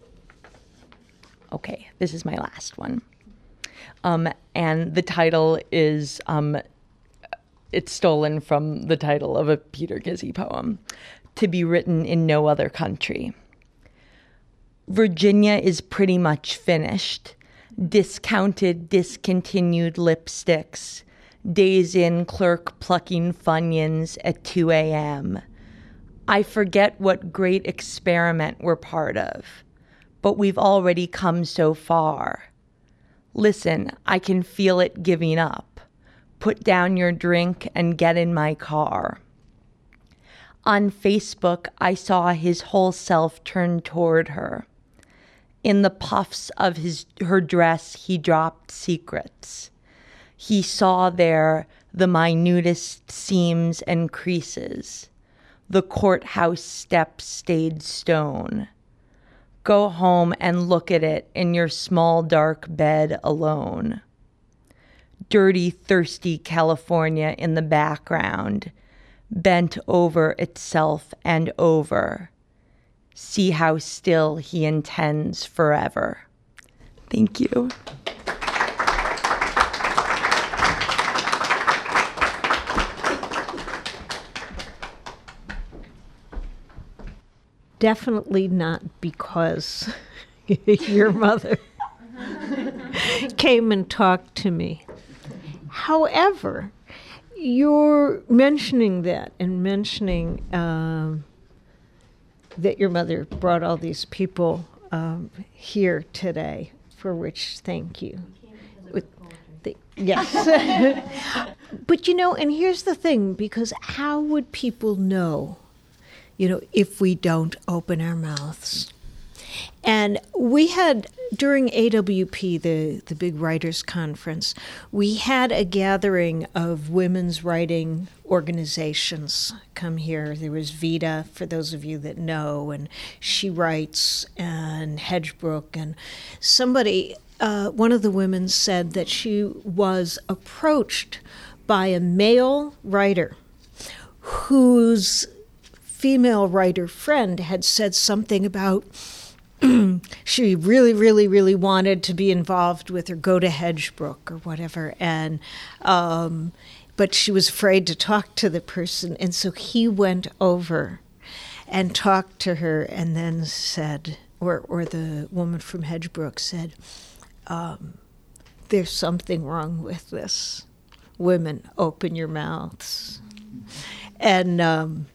Okay, this is my last one. Um, and the title is, um, it's stolen from the title of a Peter Gizzi poem, To Be Written in No Other Country. Virginia is pretty much finished. Discounted, discontinued lipsticks. Days in clerk plucking Funyuns at two a.m. I forget what great experiment we're part of, but we've already come so far. Listen, I can feel it giving up. Put down your drink and get in my car. On Facebook, I saw his whole self turn toward her. In the puffs of his her dress, he dropped secrets. He saw there the minutest seams and creases. The courthouse steps stayed stone. Go home and look at it in your small dark bed alone. Dirty, thirsty California in the background, bent over itself and over. See how still he intends forever. Thank you. definitely not because your mother came and talked to me. However, you're mentioning that and mentioning um, that your mother brought all these people um, here today, for which thank you. With the, yes. But, you know, and here's the thing, because how would people know, you know, if we don't open our mouths? And we had, during A W P, the, the big writers' conference, we had a gathering of women's writing organizations come here. There was Vita, for those of you that know, and She Writes, and Hedgebrook, and somebody, uh, one of the women said that she was approached by a male writer whose female writer friend had said something about she really, really, really wanted to be involved with or go to Hedgebrook or whatever, and um, but she was afraid to talk to the person, and so he went over and talked to her, and then said, or or the woman from Hedgebrook said, um, "There's something wrong with this. Women, open your mouths," and um,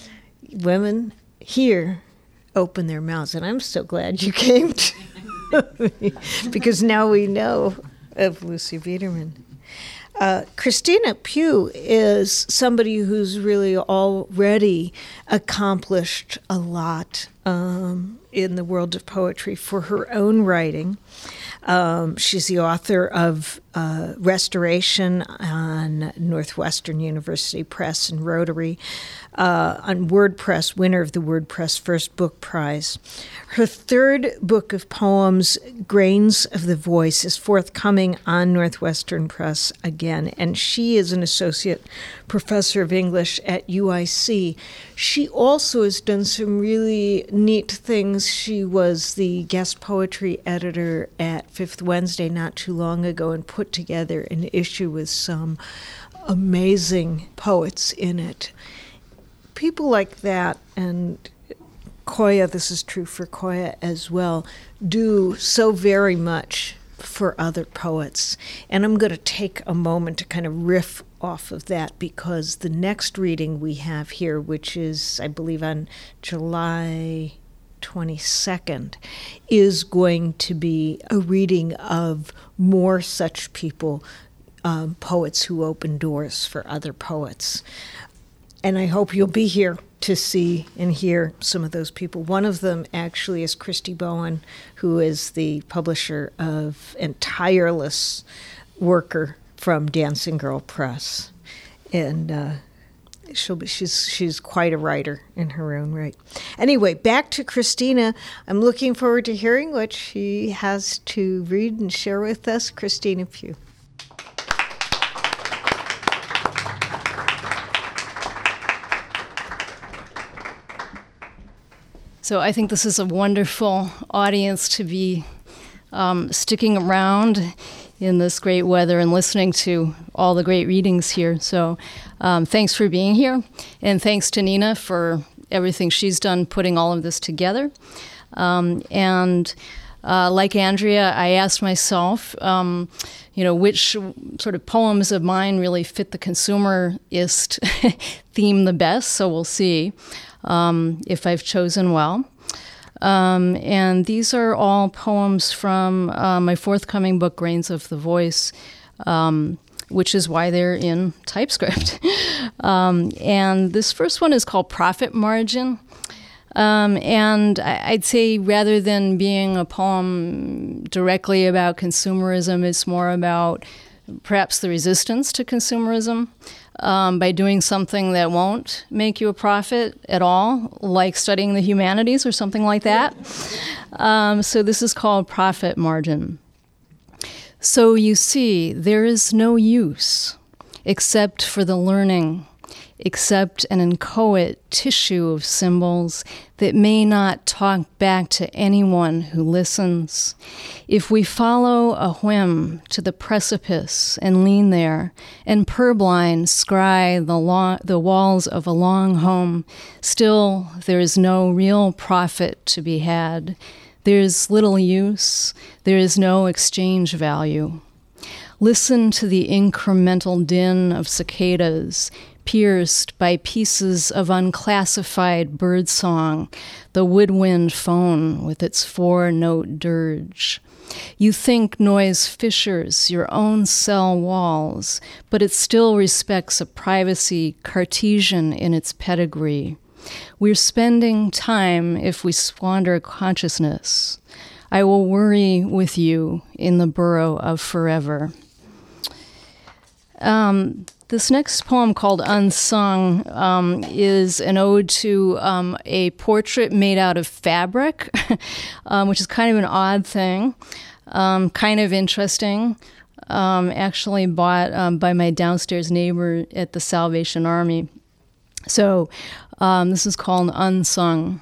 women here open their mouths, and I'm so glad you came to me, because now we know of Lucy Biederman. Uh, Christina Pugh is somebody who's really already accomplished a lot um, in the world of poetry for her own writing. Um, she's the author of uh, Restoration on Northwestern University Press and Rotary, uh, on WordPress, winner of the WordPress First Book Prize. Her third book of poems, Grains of the Voice, is forthcoming on Northwestern Press again, and she is an associate professor of English at U I C. She also has done some really neat things. She was the guest poetry editor at Fifth Wednesday not too long ago and put together an issue with some amazing poets in it. People like that, and Koya, this is true for Koya as well, do so very much for other poets. And I'm going to take a moment to kind of riff off of that, because the next reading we have here, which is, I believe, on July twenty-second, is going to be a reading of more such people, um, poets who open doors for other poets. And I hope you'll be here to see and hear some of those people. One of them actually is Christy Bowen, who is the publisher of and tireless worker from Dancing Girl Press. And uh, she'll be, she's she's quite a writer in her own right. Anyway, back to Christina. I'm looking forward to hearing what she has to read and share with us. Christina Pugh. So I think this is a wonderful audience to be um, sticking around in this great weather and listening to all the great readings here. So um, thanks for being here. And thanks to Nina for everything she's done putting all of this together. Um, and uh, like Andrea, I asked myself, um, you know, which sort of poems of mine really fit the consumerist theme the best. So we'll see. Um, if I've chosen well. Um, and these are all poems from uh, my forthcoming book, Grains of the Voice, um, which is why they're in TypeScript. um, and this first one is called Profit Margin. Um, and I- I'd say rather than being a poem directly about consumerism, it's more about perhaps the resistance to consumerism. Um, by doing something that won't make you a profit at all, like studying the humanities or something like that. Um, so this is called Profit Margin. So you see, there is no use except for the learning, except an inchoate tissue of symbols that may not talk back to anyone who listens. If we follow a whim to the precipice and lean there, and purblind scry the, lo- the walls of a long home, still there is no real profit to be had. There is little use, there is no exchange value. Listen to the incremental din of cicadas, pierced by pieces of unclassified birdsong, the woodwind phone with its four-note dirge. You think noise fissures your own cell walls, but it still respects a privacy Cartesian in its pedigree. We're spending time if we squander consciousness. I will worry with you in the burrow of forever. Um, this next poem, called Unsung, um, is an ode to um, a portrait made out of fabric, um, which is kind of an odd thing, um, kind of interesting. Um, actually bought um, by my downstairs neighbor at the Salvation Army. So um, this is called Unsung.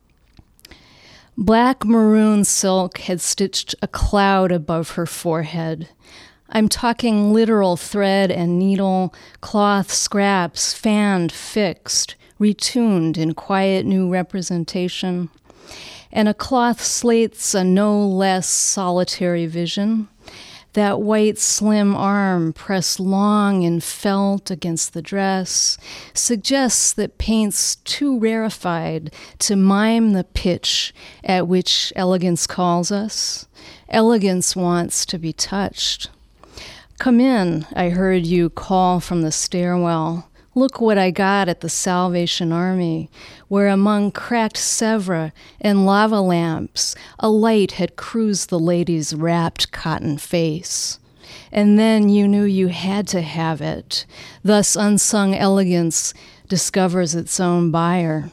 Black maroon silk had stitched a cloud above her forehead. I'm talking literal thread and needle, cloth scraps, fanned, fixed, retuned in quiet new representation. And a cloth slates a no less solitary vision. That white slim arm pressed long and felt against the dress suggests that paint's too rarefied to mime the pitch at which elegance calls us. Elegance wants to be touched. Come in, I heard you call from the stairwell. Look what I got at the Salvation Army, where among cracked Sèvres and lava lamps, a light had cruised the lady's wrapped cotton face. And then you knew you had to have it. Thus unsung elegance discovers its own buyer.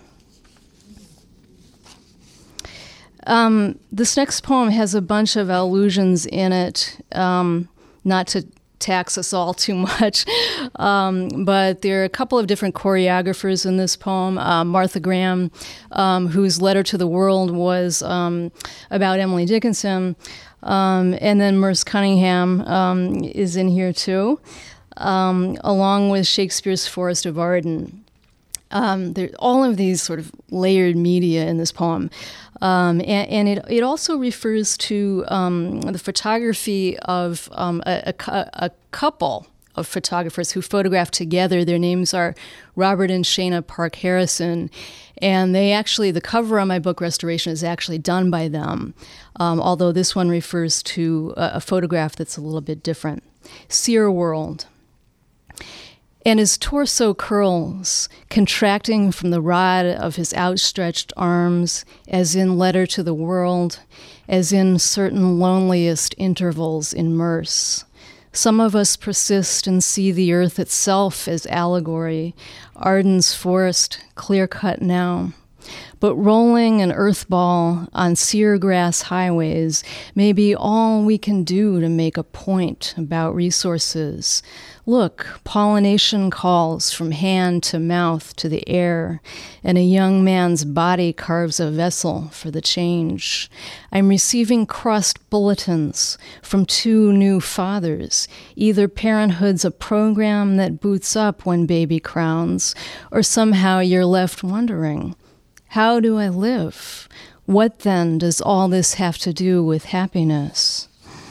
Um, this next poem has a bunch of allusions in it, um, not to tax us all too much, um, but there are a couple of different choreographers in this poem. Uh, Martha Graham, um, whose Letter to the World was um, about Emily Dickinson, um, and then Merce Cunningham um, is in here too, um, along with Shakespeare's Forest of Arden. Um, there, all of these sort of layered media in this poem. Um, and and it, it also refers to um, the photography of um, a, a, a couple of photographers who photographed together. Their names are Robert and Shana Park Harrison. And they actually, the cover on my book, Restoration, is actually done by them, um, although this one refers to a, a photograph that's a little bit different. Seer World. And his torso curls, contracting from the rod of his outstretched arms, as in Letter to the World, as in certain loneliest intervals in Merce. Some of us persist and see the earth itself as allegory, Arden's forest, clear-cut now. But rolling an earth ball on sear grass highways may be all we can do to make a point about resources. Look, pollination calls from hand to mouth to the air, and a young man's body carves a vessel for the change. I'm receiving crossed bulletins from two new fathers. Either parenthood's a program that boots up when baby crowns, or somehow you're left wondering, how do I live? What then does all this have to do with happiness?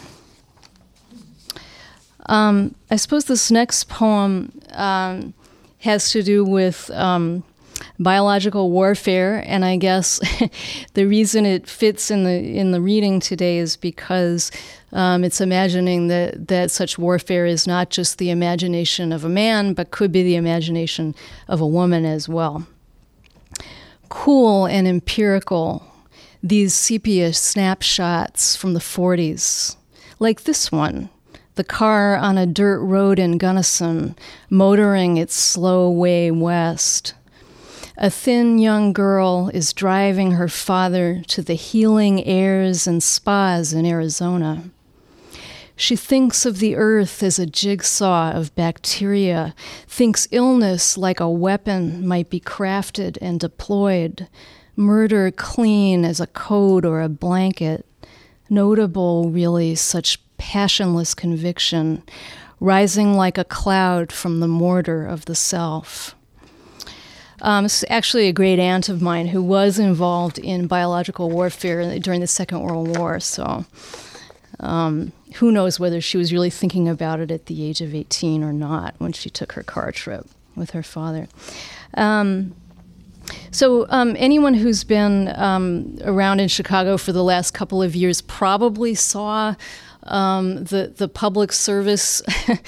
Um, I suppose this next poem um, has to do with um, biological warfare, and I guess the reason it fits in the in the reading today is because um, it's imagining that, that such warfare is not just the imagination of a man, but could be the imagination of a woman as well. Cool and empirical, these sepia snapshots from the forties, like this one. The car on a dirt road in Gunnison, motoring its slow way west. A thin young girl is driving her father to the healing airs and spas in Arizona. She thinks of the earth as a jigsaw of bacteria, thinks illness like a weapon might be crafted and deployed, murder clean as a coat or a blanket. Notable, really, such passionless conviction, rising like a cloud from the mortar of the self. Um, it's actually a great aunt of mine who was involved in biological warfare during the Second World War, so um, who knows whether she was really thinking about it at the age of eighteen or not when she took her car trip with her father. Um, so um, anyone who's been um, around in Chicago for the last couple of years probably saw Um, the the public service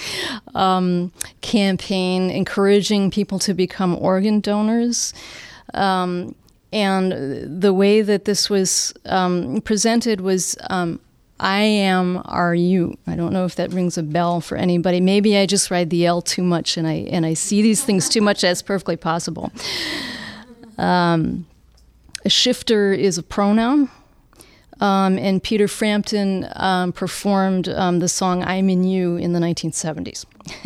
um, campaign encouraging people to become organ donors, um, and the way that this was um, presented was um, "I am, are you." I don't know if that rings a bell for anybody. Maybe I just ride the L too much, and I and I see these things too much. That's perfectly possible. Um, a shifter is a pronoun. Um, and Peter Frampton um, performed um, the song I'm in You in the nineteen seventies.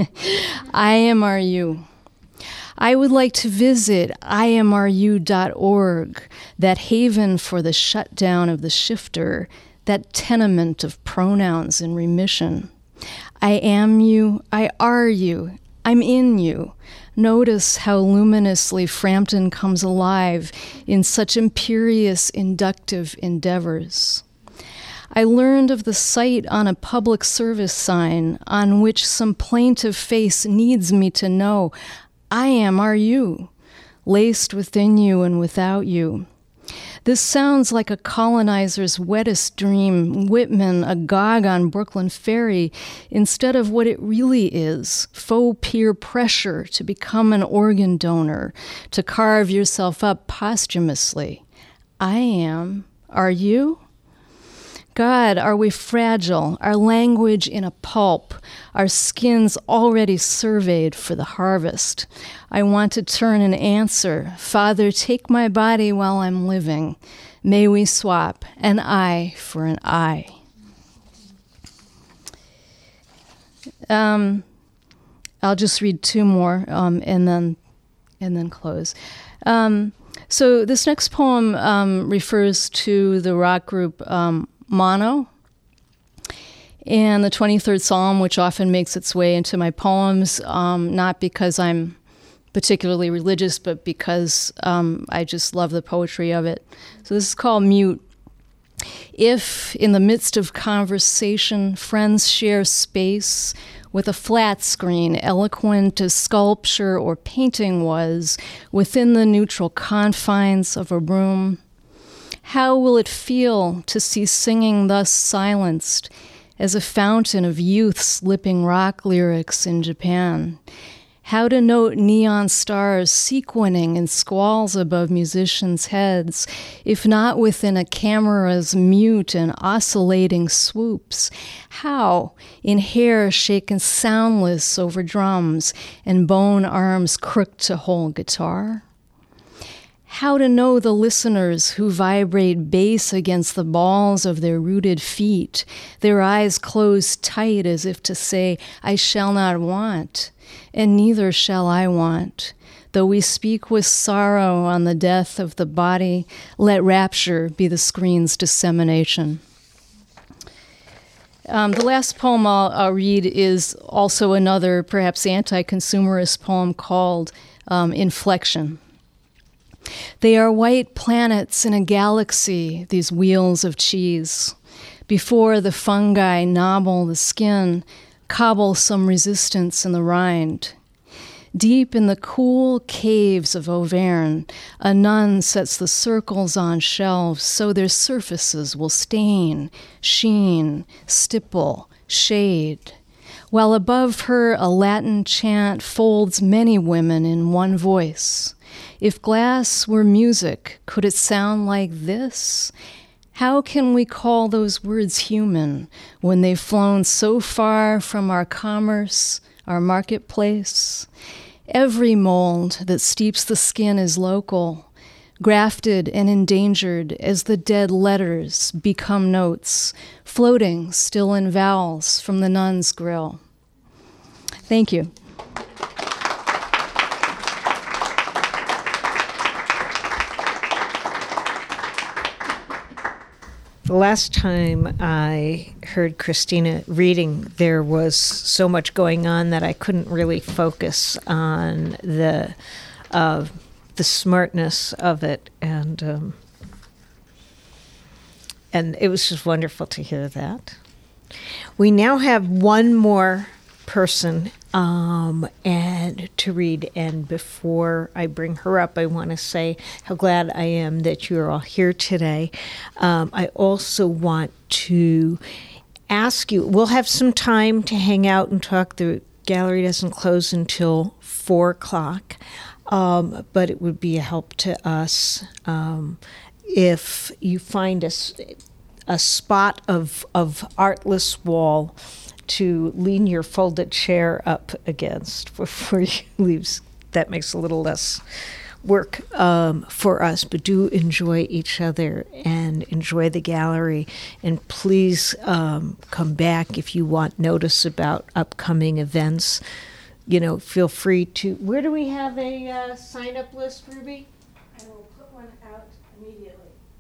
I am, are you. I would like to visit I am are you dot org, that haven for the shutdown of the shifter, that tenement of pronouns in remission. I am you, I are you, I'm in you. Notice how luminously Frampton comes alive in such imperious inductive endeavors. I learned of the sight on a public service sign on which some plaintive face needs me to know, I am, are you, laced within you and without you. This sounds like a colonizer's wettest dream, Whitman agog on Brooklyn Ferry, instead of what it really is, faux peer pressure to become an organ donor, to carve yourself up posthumously. I am. Are you? God, are we fragile, our language in a pulp, our skins already surveyed for the harvest? I want to turn and answer, Father, take my body while I'm living. May we swap an eye for an eye. Um, I'll just read two more um, and then and then close. Um, so this next poem um, refers to the rock group um, Mono, and the twenty-third Psalm, which often makes its way into my poems, um, not because I'm particularly religious, but because um, I just love the poetry of it. So this is called Mute. If, in the midst of conversation, friends share space with a flat screen, eloquent as sculpture or painting was, within the neutral confines of a room, how will it feel to see singing thus silenced as a fountain of youth slipping rock lyrics in Japan? How to note neon stars sequining in squalls above musicians' heads, if not within a camera's mute and oscillating swoops? How, in hair shaken soundless over drums and bone arms crooked to hold guitar? How to know the listeners who vibrate bass against the balls of their rooted feet, their eyes closed tight as if to say, I shall not want, and neither shall I want. Though we speak with sorrow on the death of the body, let rapture be the screen's dissemination. Um, the last poem I'll, I'll read is also another, perhaps anti-consumerist poem called um, Inflection. They are white planets in a galaxy, these wheels of cheese. Before the fungi nobble the skin, cobble some resistance in the rind. Deep in the cool caves of Auvergne, a nun sets the circles on shelves so their surfaces will stain, sheen, stipple, shade. While above her a Latin chant folds many women in one voice. If glass were music, could it sound like this? How can we call those words human when they've flown so far from our commerce, our marketplace? Every mold that steeps the skin is local. grafted and endangered as the dead letters become notes, floating still in vowels from the nun's grill. Thank you. The last time I heard Christina reading, there was so much going on that I couldn't really focus on the uh, the smartness of it, and um, and it was just wonderful to hear that. We now have one more person um, and to read, and before I bring her up, I want to say how glad I am that you are all here today. Um, I also want to ask you, we'll have some time to hang out and talk. The gallery doesn't close until four o'clock, um, but it would be a help to us um, if you find a, a spot of, of artless wall to lean your folded chair up against before you leave. That makes a little less work um, for us, but do enjoy each other and enjoy the gallery. And please um, come back if you want notice about upcoming events. You know, feel free to. Where do we have a uh, sign-up list, Ruby? I will put one out immediately.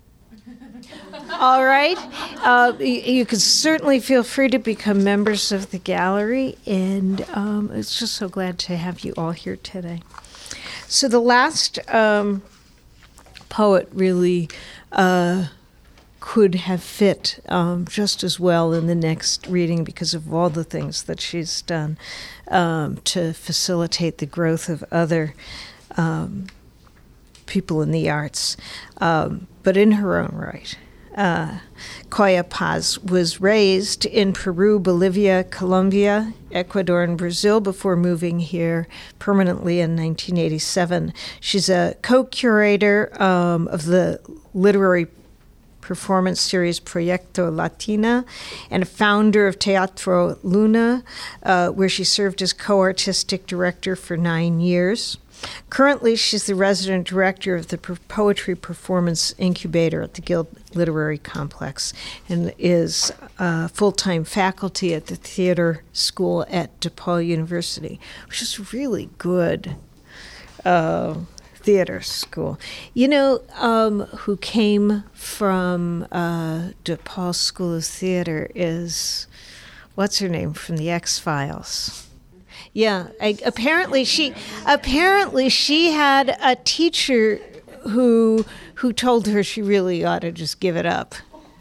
All right. Uh, you, you can certainly feel free to become members of the gallery, and um, it's just so glad to have you all here today. So the last um, poet really uh, could have fit um, just as well in the next reading because of all the things that she's done um, to facilitate the growth of other um, people in the arts, um, but in her own right. Uh, Coya Paz was raised in Peru, Bolivia, Colombia, Ecuador, and Brazil before moving here permanently in nineteen eighty-seven. She's a co-curator um, of the literary performance series Proyecto Latina and a founder of Teatro Luna, uh, where she served as co-artistic director for nine years. Currently, she's the resident director of the Poetry Performance Incubator at the Guild Literary Complex and is uh, full-time faculty at the theater school at DePaul University, which is really good uh, theater school. You know um, who came from uh, DePaul School of Theater is, what's her name, from the X-Files? Yeah, I, apparently she apparently she had a teacher who who told her she really ought to just give it up.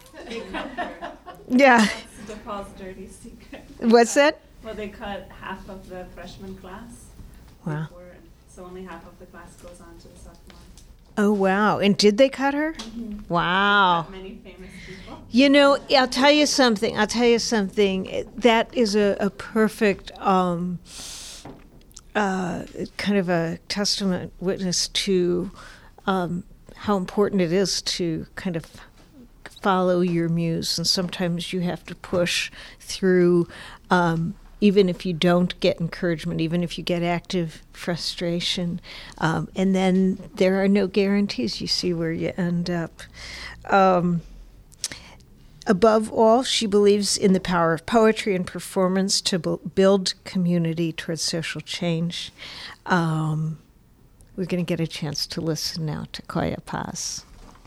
Yeah. That's DePaul's dirty secret. What's that? Well, they cut half of the freshman class. Wow. Before, so only half of the class goes on to the sophomore. Oh, wow. And did they cut her? Mm-hmm. Wow. Many famous people. You know, I'll tell you something. I'll tell you something. That is a, a perfect um, uh, kind of a testament witness to um, how important it is to kind of follow your muse. And sometimes you have to push through, um, even if you don't get encouragement, even if you get active frustration. Um, and then there are no guarantees. You see where you end up. Um, Above all, she believes in the power of poetry and performance to bu- build community towards social change. Um, we're going to get a chance to listen now to Coya Paz.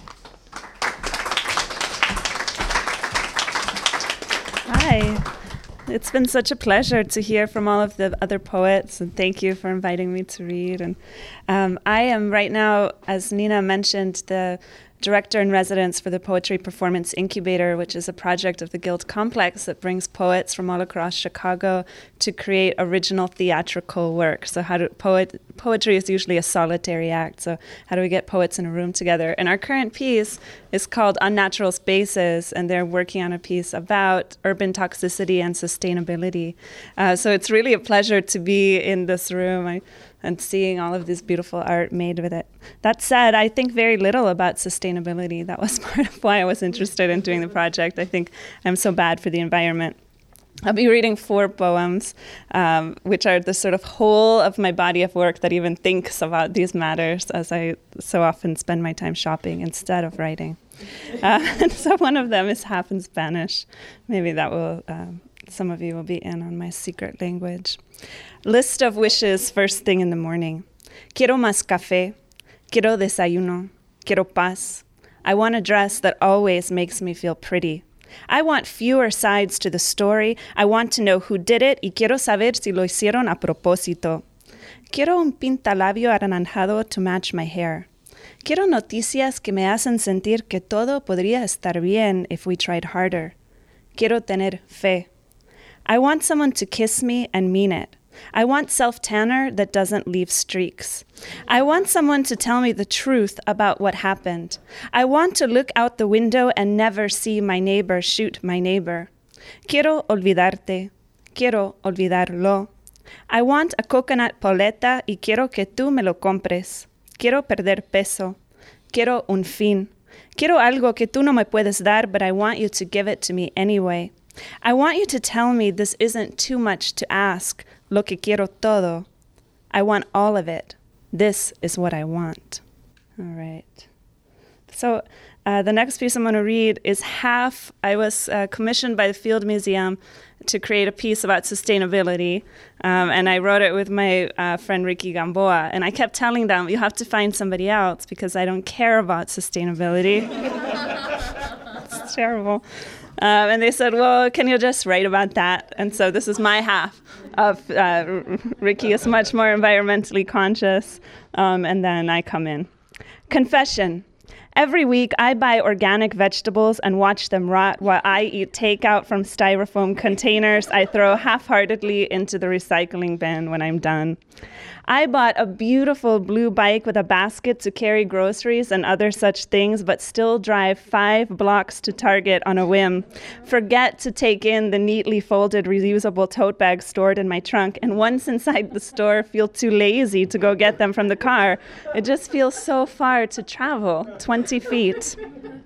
Hi. It's been such a pleasure to hear from all of the other poets, and thank you for inviting me to read. And um, I am right now, as Nina mentioned, the director in residence for the Poetry Performance Incubator, which is a project of the Guild Complex that brings poets from all across Chicago to create original theatrical work. So how do poet poetry is usually a solitary act. So how do we get poets in a room together? And our current piece is called Unnatural Spaces, and they're working on a piece about urban toxicity and sustainability. Uh, so it's really a pleasure to be in this room. I, and seeing all of this beautiful art made with it. That said, I think very little about sustainability. That was part of why I was interested in doing the project. I think I'm so bad for the environment. I'll be reading four poems, um, which are the sort of whole of my body of work that even thinks about these matters, as I so often spend my time shopping instead of writing. Uh, and so one of them is half in Spanish. Maybe that will, um, some of you will be in on my secret language. List of wishes first thing in the morning. Quiero más café. Quiero desayuno. Quiero paz. I want a dress that always makes me feel pretty. I want fewer sides to the story. I want to know who did it y quiero saber si lo hicieron a propósito. Quiero un pintalabio anaranjado to match my hair. Quiero noticias que me hacen sentir que todo podría estar bien if we tried harder. Quiero tener fe. I want someone to kiss me and mean it. I want self-tanner that doesn't leave streaks. I want someone to tell me the truth about what happened. I want to look out the window and never see my neighbor shoot my neighbor. Quiero olvidarte. Quiero olvidarlo. I want a coconut paleta y quiero que tú me lo compres. Quiero perder peso. Quiero un fin. Quiero algo que tú no me puedes dar, but I want you to give it to me anyway. I want you to tell me this isn't too much to ask. Lo que quiero todo. I want all of it. This is what I want. All right. So uh, the next piece I'm going to read is half. I was uh, commissioned by the Field Museum to create a piece about sustainability, um, and I wrote it with my uh, friend Ricky Gamboa, and I kept telling them, you have to find somebody else because I don't care about sustainability. It's terrible. Um, and they said, well, can you just write about that? And so this is my half of uh, Ricky is much more environmentally conscious, um, and then I come in. Confession. Every week, I buy organic vegetables and watch them rot while I eat takeout from styrofoam containers I throw half-heartedly into the recycling bin when I'm done. I bought a beautiful blue bike with a basket to carry groceries and other such things, but still drive five blocks to Target on a whim. Forget to take in the neatly folded reusable tote bags stored in my trunk, and once inside the store, feel too lazy to go get them from the car. It just feels so far to travel, twenty feet.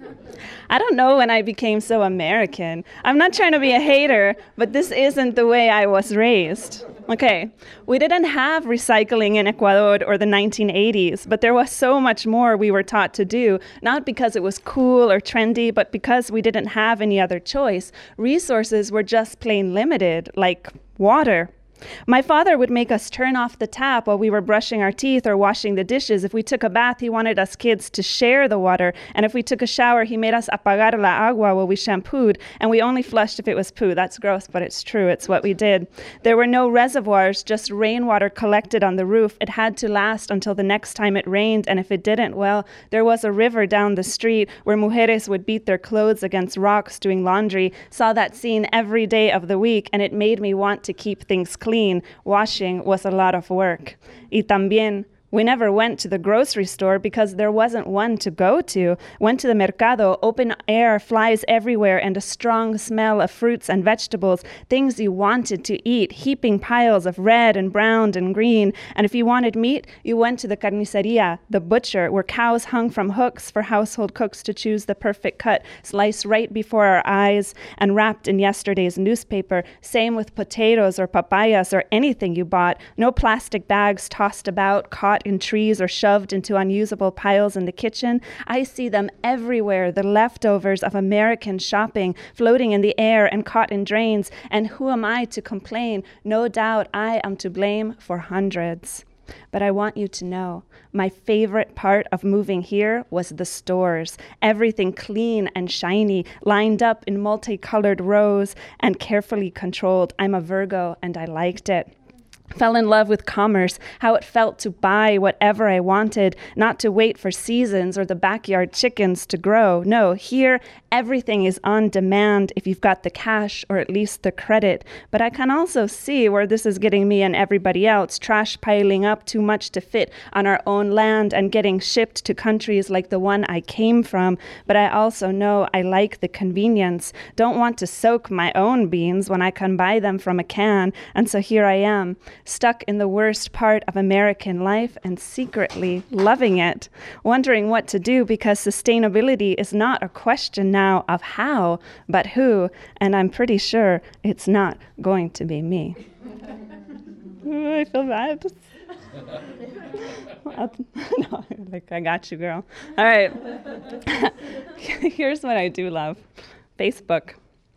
I don't know when I became so American. I'm not trying to be a hater, but this isn't the way I was raised. Okay, we didn't have recycling in Ecuador or the nineteen eighties, but there was so much more we were taught to do, not because it was cool or trendy, but because we didn't have any other choice. Resources were just plain limited, like water. My father would make us turn off the tap while we were brushing our teeth or washing the dishes. If we took a bath, he wanted us kids to share the water. And if we took a shower, he made us apagar la agua while we shampooed. And we only flushed if it was poo. That's gross, but it's true. It's what we did. There were no reservoirs, just rainwater collected on the roof. It had to last until the next time it rained. And if it didn't, well, there was a river down the street where mujeres would beat their clothes against rocks doing laundry. Saw that scene every day of the week, and it made me want to keep things clean. Clean. Washing was a lot of work. Y también, we never went to the grocery store because there wasn't one to go to. Went to the mercado, open air, flies everywhere, and a strong smell of fruits and vegetables, things you wanted to eat, heaping piles of red and brown and green. And if you wanted meat, you went to the carniceria, the butcher, where cows hung from hooks for household cooks to choose the perfect cut, sliced right before our eyes and wrapped in yesterday's newspaper. Same with potatoes or papayas or anything you bought. No plastic bags tossed about, caught in trees or shoved into unusable piles in the kitchen. I see them everywhere, the leftovers of American shopping floating in the air and caught in drains. And who am I to complain? No doubt I am to blame for hundreds. But I want you to know, my favorite part of moving here was the stores. Everything clean and shiny, lined up in multicolored rows and carefully controlled. I'm a Virgo and I liked it. Fell in love with commerce, how it felt to buy whatever I wanted, not to wait for seasons or the backyard chickens to grow. No, here, everything is on demand if you've got the cash or at least the credit. But I can also see where this is getting me and everybody else, trash piling up too much to fit on our own land and getting shipped to countries like the one I came from. But I also know I like the convenience, don't want to soak my own beans when I can buy them from a can, and so here I am. stuck in the worst part of American life and secretly loving it, wondering what to do because sustainability is not a question now of how, but who, and I'm pretty sure it's not going to be me. Ooh, I feel bad. No, like, I got you, girl. All right. Here's what I do love. Facebook.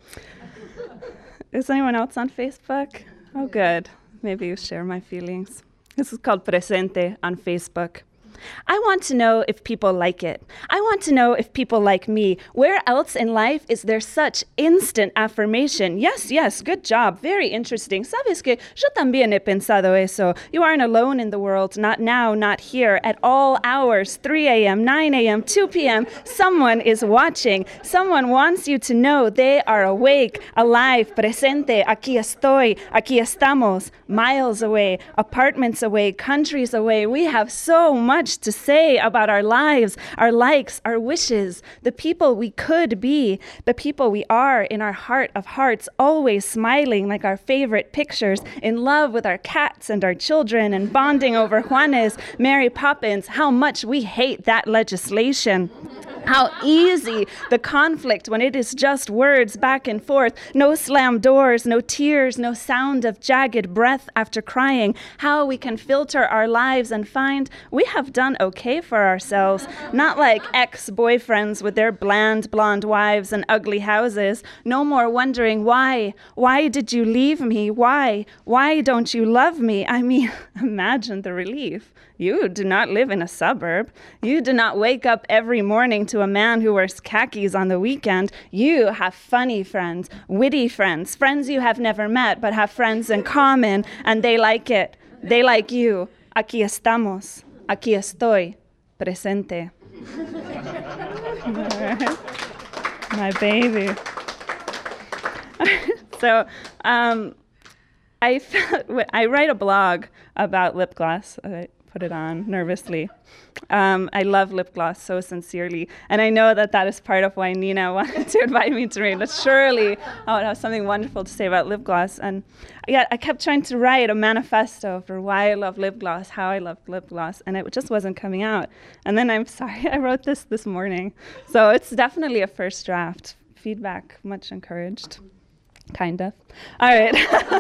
Is anyone else on Facebook? Oh, good. Maybe you share my feelings. This is called Presente on Facebook. I want to know if people like it. I want to know if people like me. Where else in life is there such instant affirmation? Yes, yes, good job. Very interesting. Sabes que yo también he pensado eso. You aren't alone in the world. Not now, not here. At all hours, three a.m., nine a.m., two p.m., someone is watching. Someone wants you to know they are awake, alive, presente, aquí estoy, aquí estamos, miles away, apartments away, countries away. We have so much to say about our lives, our likes, our wishes, the people we could be, the people we are in our heart of hearts, always smiling like our favorite pictures, in love with our cats and our children, and bonding over Juanes, Mary Poppins, how much we hate that legislation. How easy the conflict when it is just words back and forth, no slammed doors, no tears, no sound of jagged breath after crying. How we can filter our lives and find we have done okay for ourselves, not like ex-boyfriends with their bland blonde wives and ugly houses. No more wondering why, why did you leave me? Why, why don't you love me? I mean, imagine the relief. You do not live in a suburb. You do not wake up every morning to a man who wears khakis on the weekend. You have funny friends, witty friends, friends you have never met but have friends in common, and they like it. They like you. Aquí estamos. Aquí estoy. Presente. My baby. So, um, I felt, I write a blog about lip gloss. I put it on nervously. Um, I love lip gloss so sincerely, and I know that that is part of why Nina wanted to invite me to read. But surely I would have something wonderful to say about lip gloss. And yeah, I kept trying to write a manifesto for why I love lip gloss, how I love lip gloss, and it just wasn't coming out. And then I'm sorry, I wrote this this morning. So it's definitely a first draft. Feedback, much encouraged. Kind of. All right.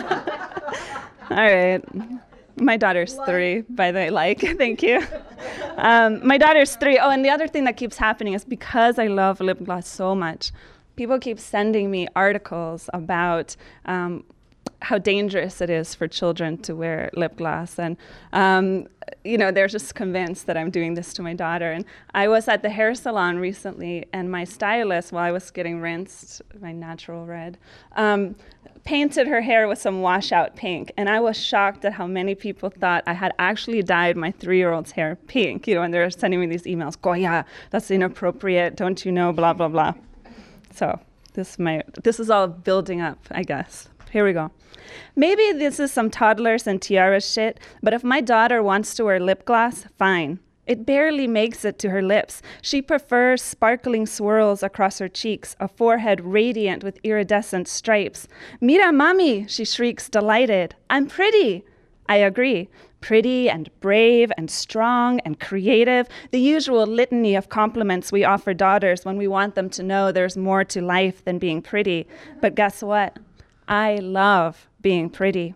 All right. My daughter's three, by the way, like, thank you. Um, my daughter's three. Oh, and the other thing that keeps happening is because I love lip gloss so much, people keep sending me articles about um, how dangerous it is for children to wear lip gloss. And, um, you know, they're just convinced that I'm doing this to my daughter. And I was at the hair salon recently, and my stylist, while I was getting rinsed, my natural red, um, painted her hair with some washout pink, and I was shocked at how many people thought I had actually dyed my three-year-old's hair pink, you know, and they're sending me these emails, Goya, that's inappropriate, don't you know, blah, blah, blah. So this, may, this is all building up, I guess. Here we go. Maybe this is some toddlers and tiaras shit, but if my daughter wants to wear lip gloss, fine. It barely makes it to her lips. She prefers sparkling swirls across her cheeks, a forehead radiant with iridescent stripes. Mira, mami, she shrieks, delighted. I'm pretty. I agree. Pretty and brave and strong and creative, the usual litany of compliments we offer daughters when we want them to know there's more to life than being pretty. But guess what? I love being pretty.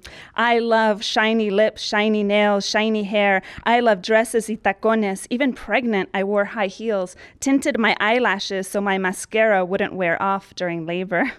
I love shiny lips, shiny nails, shiny hair. I love dresses y tacones. Even pregnant, I wore high heels, tinted my eyelashes so my mascara wouldn't wear off during labor.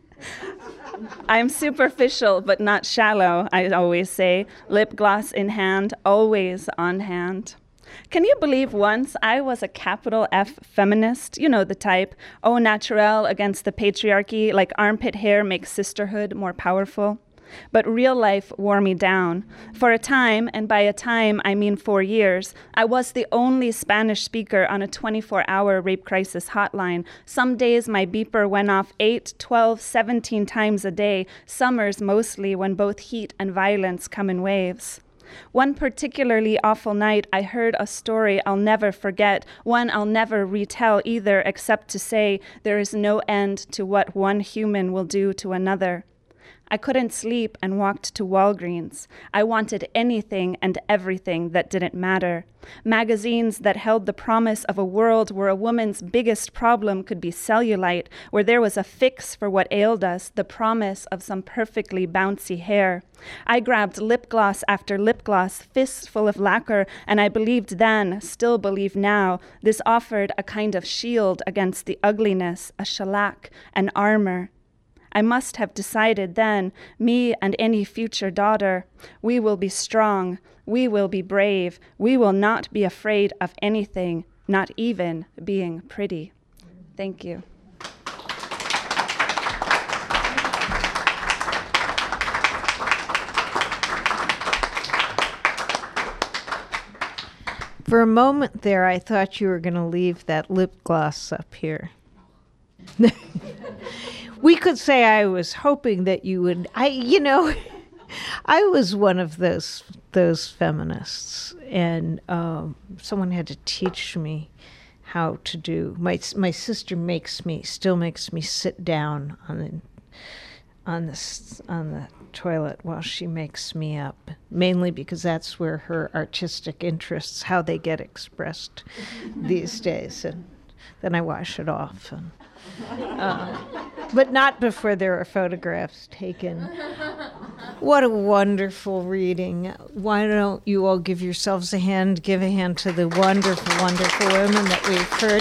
I'm superficial but not shallow, I always say. Lip gloss in hand, always on hand. Can you believe once I was a capital F feminist? You know the type. Au naturel against the patriarchy, like armpit hair makes sisterhood more powerful. But real life wore me down. For a time, and by a time I mean four years, I was the only Spanish speaker on a twenty-four hour rape crisis hotline. Some days my beeper went off eight, twelve, seventeen times a day, summers mostly when both heat and violence come in waves. One particularly awful night, I heard a story I'll never forget, one I'll never retell either, except to say there is no end to what one human will do to another. I couldn't sleep and walked to Walgreens. I wanted anything and everything that didn't matter. Magazines that held the promise of a world where a woman's biggest problem could be cellulite, where there was a fix for what ailed us, the promise of some perfectly bouncy hair. I grabbed lip gloss after lip gloss, fists full of lacquer, and I believed then, still believe now, this offered a kind of shield against the ugliness, a shellac, an armor. I must have decided then, me and any future daughter, we will be strong, we will be brave, we will not be afraid of anything, not even being pretty. Thank you. For a moment there, I thought you were going to leave that lip gloss up here. We could say I was hoping that you would. I, you know, I was one of those those feminists, and um, someone had to teach me how to do. My my sister makes me still makes me sit down on the on the on the toilet while she makes me up, mainly because that's where her artistic interests, how they get expressed these days, and then I wash it off. And, uh, but not before there are photographs taken. What a wonderful reading. Why don't you all give yourselves a hand, give a hand to the wonderful, wonderful women that we've heard.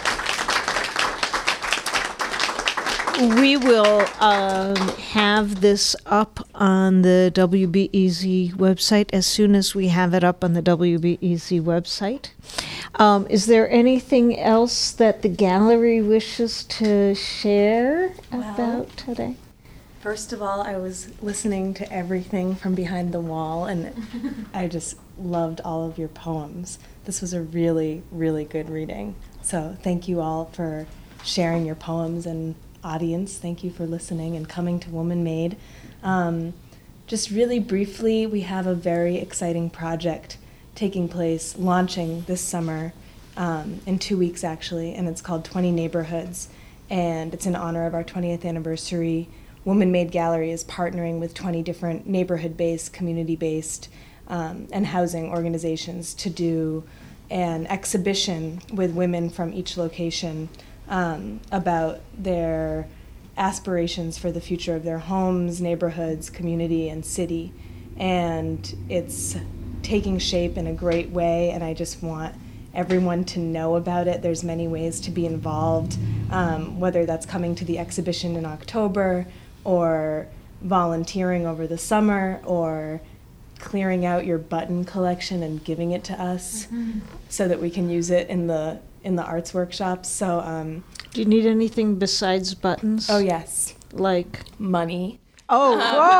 We will um, have this up on the W B E Z website as soon as we have it up on the W B E Z website. Um, is there anything else that the gallery wishes to share well, about today? First of all, I was listening to everything from behind the wall, and I just loved all of your poems. This was a really, really good reading. So thank you all for sharing your poems, and audience, thank you for listening and coming to Woman Made. Um, just really briefly, we have a very exciting project taking place, launching this summer, um, in two weeks actually, and it's called twenty Neighborhoods, and it's in honor of our twentieth anniversary. Woman Made Gallery is partnering with twenty different neighborhood-based, community-based, um, and housing organizations to do an exhibition with women from each location um, about their aspirations for the future of their homes, neighborhoods, community, and city. And it's taking shape in a great way, and I just want everyone to know about it. There's many ways to be involved, um, whether that's coming to the exhibition in October, or volunteering over the summer, or clearing out your button collection and giving it to us mm-hmm. so that we can use it in the in the arts workshops. So, um, do you need anything besides buttons? Oh yes, like money. Oh,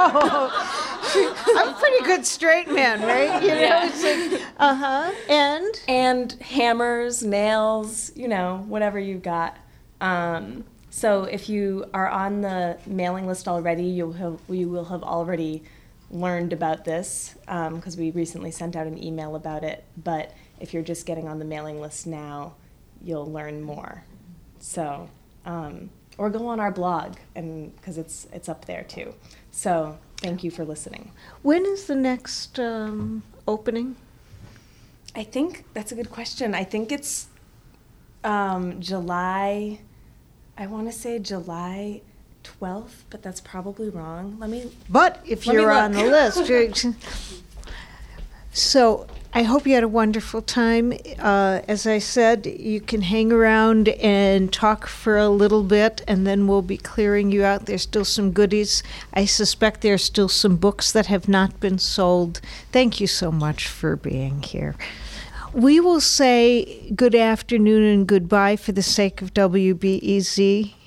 whoa! I'm a pretty good straight man, right? You know, yeah. It's like, uh huh. And and hammers, nails, you know, whatever you've got. Um, so if you are on the mailing list already, you'll have, you will have already learned about this because um, we recently sent out an email about it. But if you're just getting on the mailing list now, you'll learn more. So. Um, Or go on our blog, and because it's it's up there too. So thank you for listening. When is the next um, opening? I think that's a good question. I think it's um, July. I want to say July twelfth, but that's probably wrong. Let me. But if you're on the list, you're, so. I hope you had a wonderful time. Uh, as I said, you can hang around and talk for a little bit, and then we'll be clearing you out. There's still some goodies. I suspect there's still some books that have not been sold. Thank you so much for being here. We will say good afternoon and goodbye for the sake of W B E Z.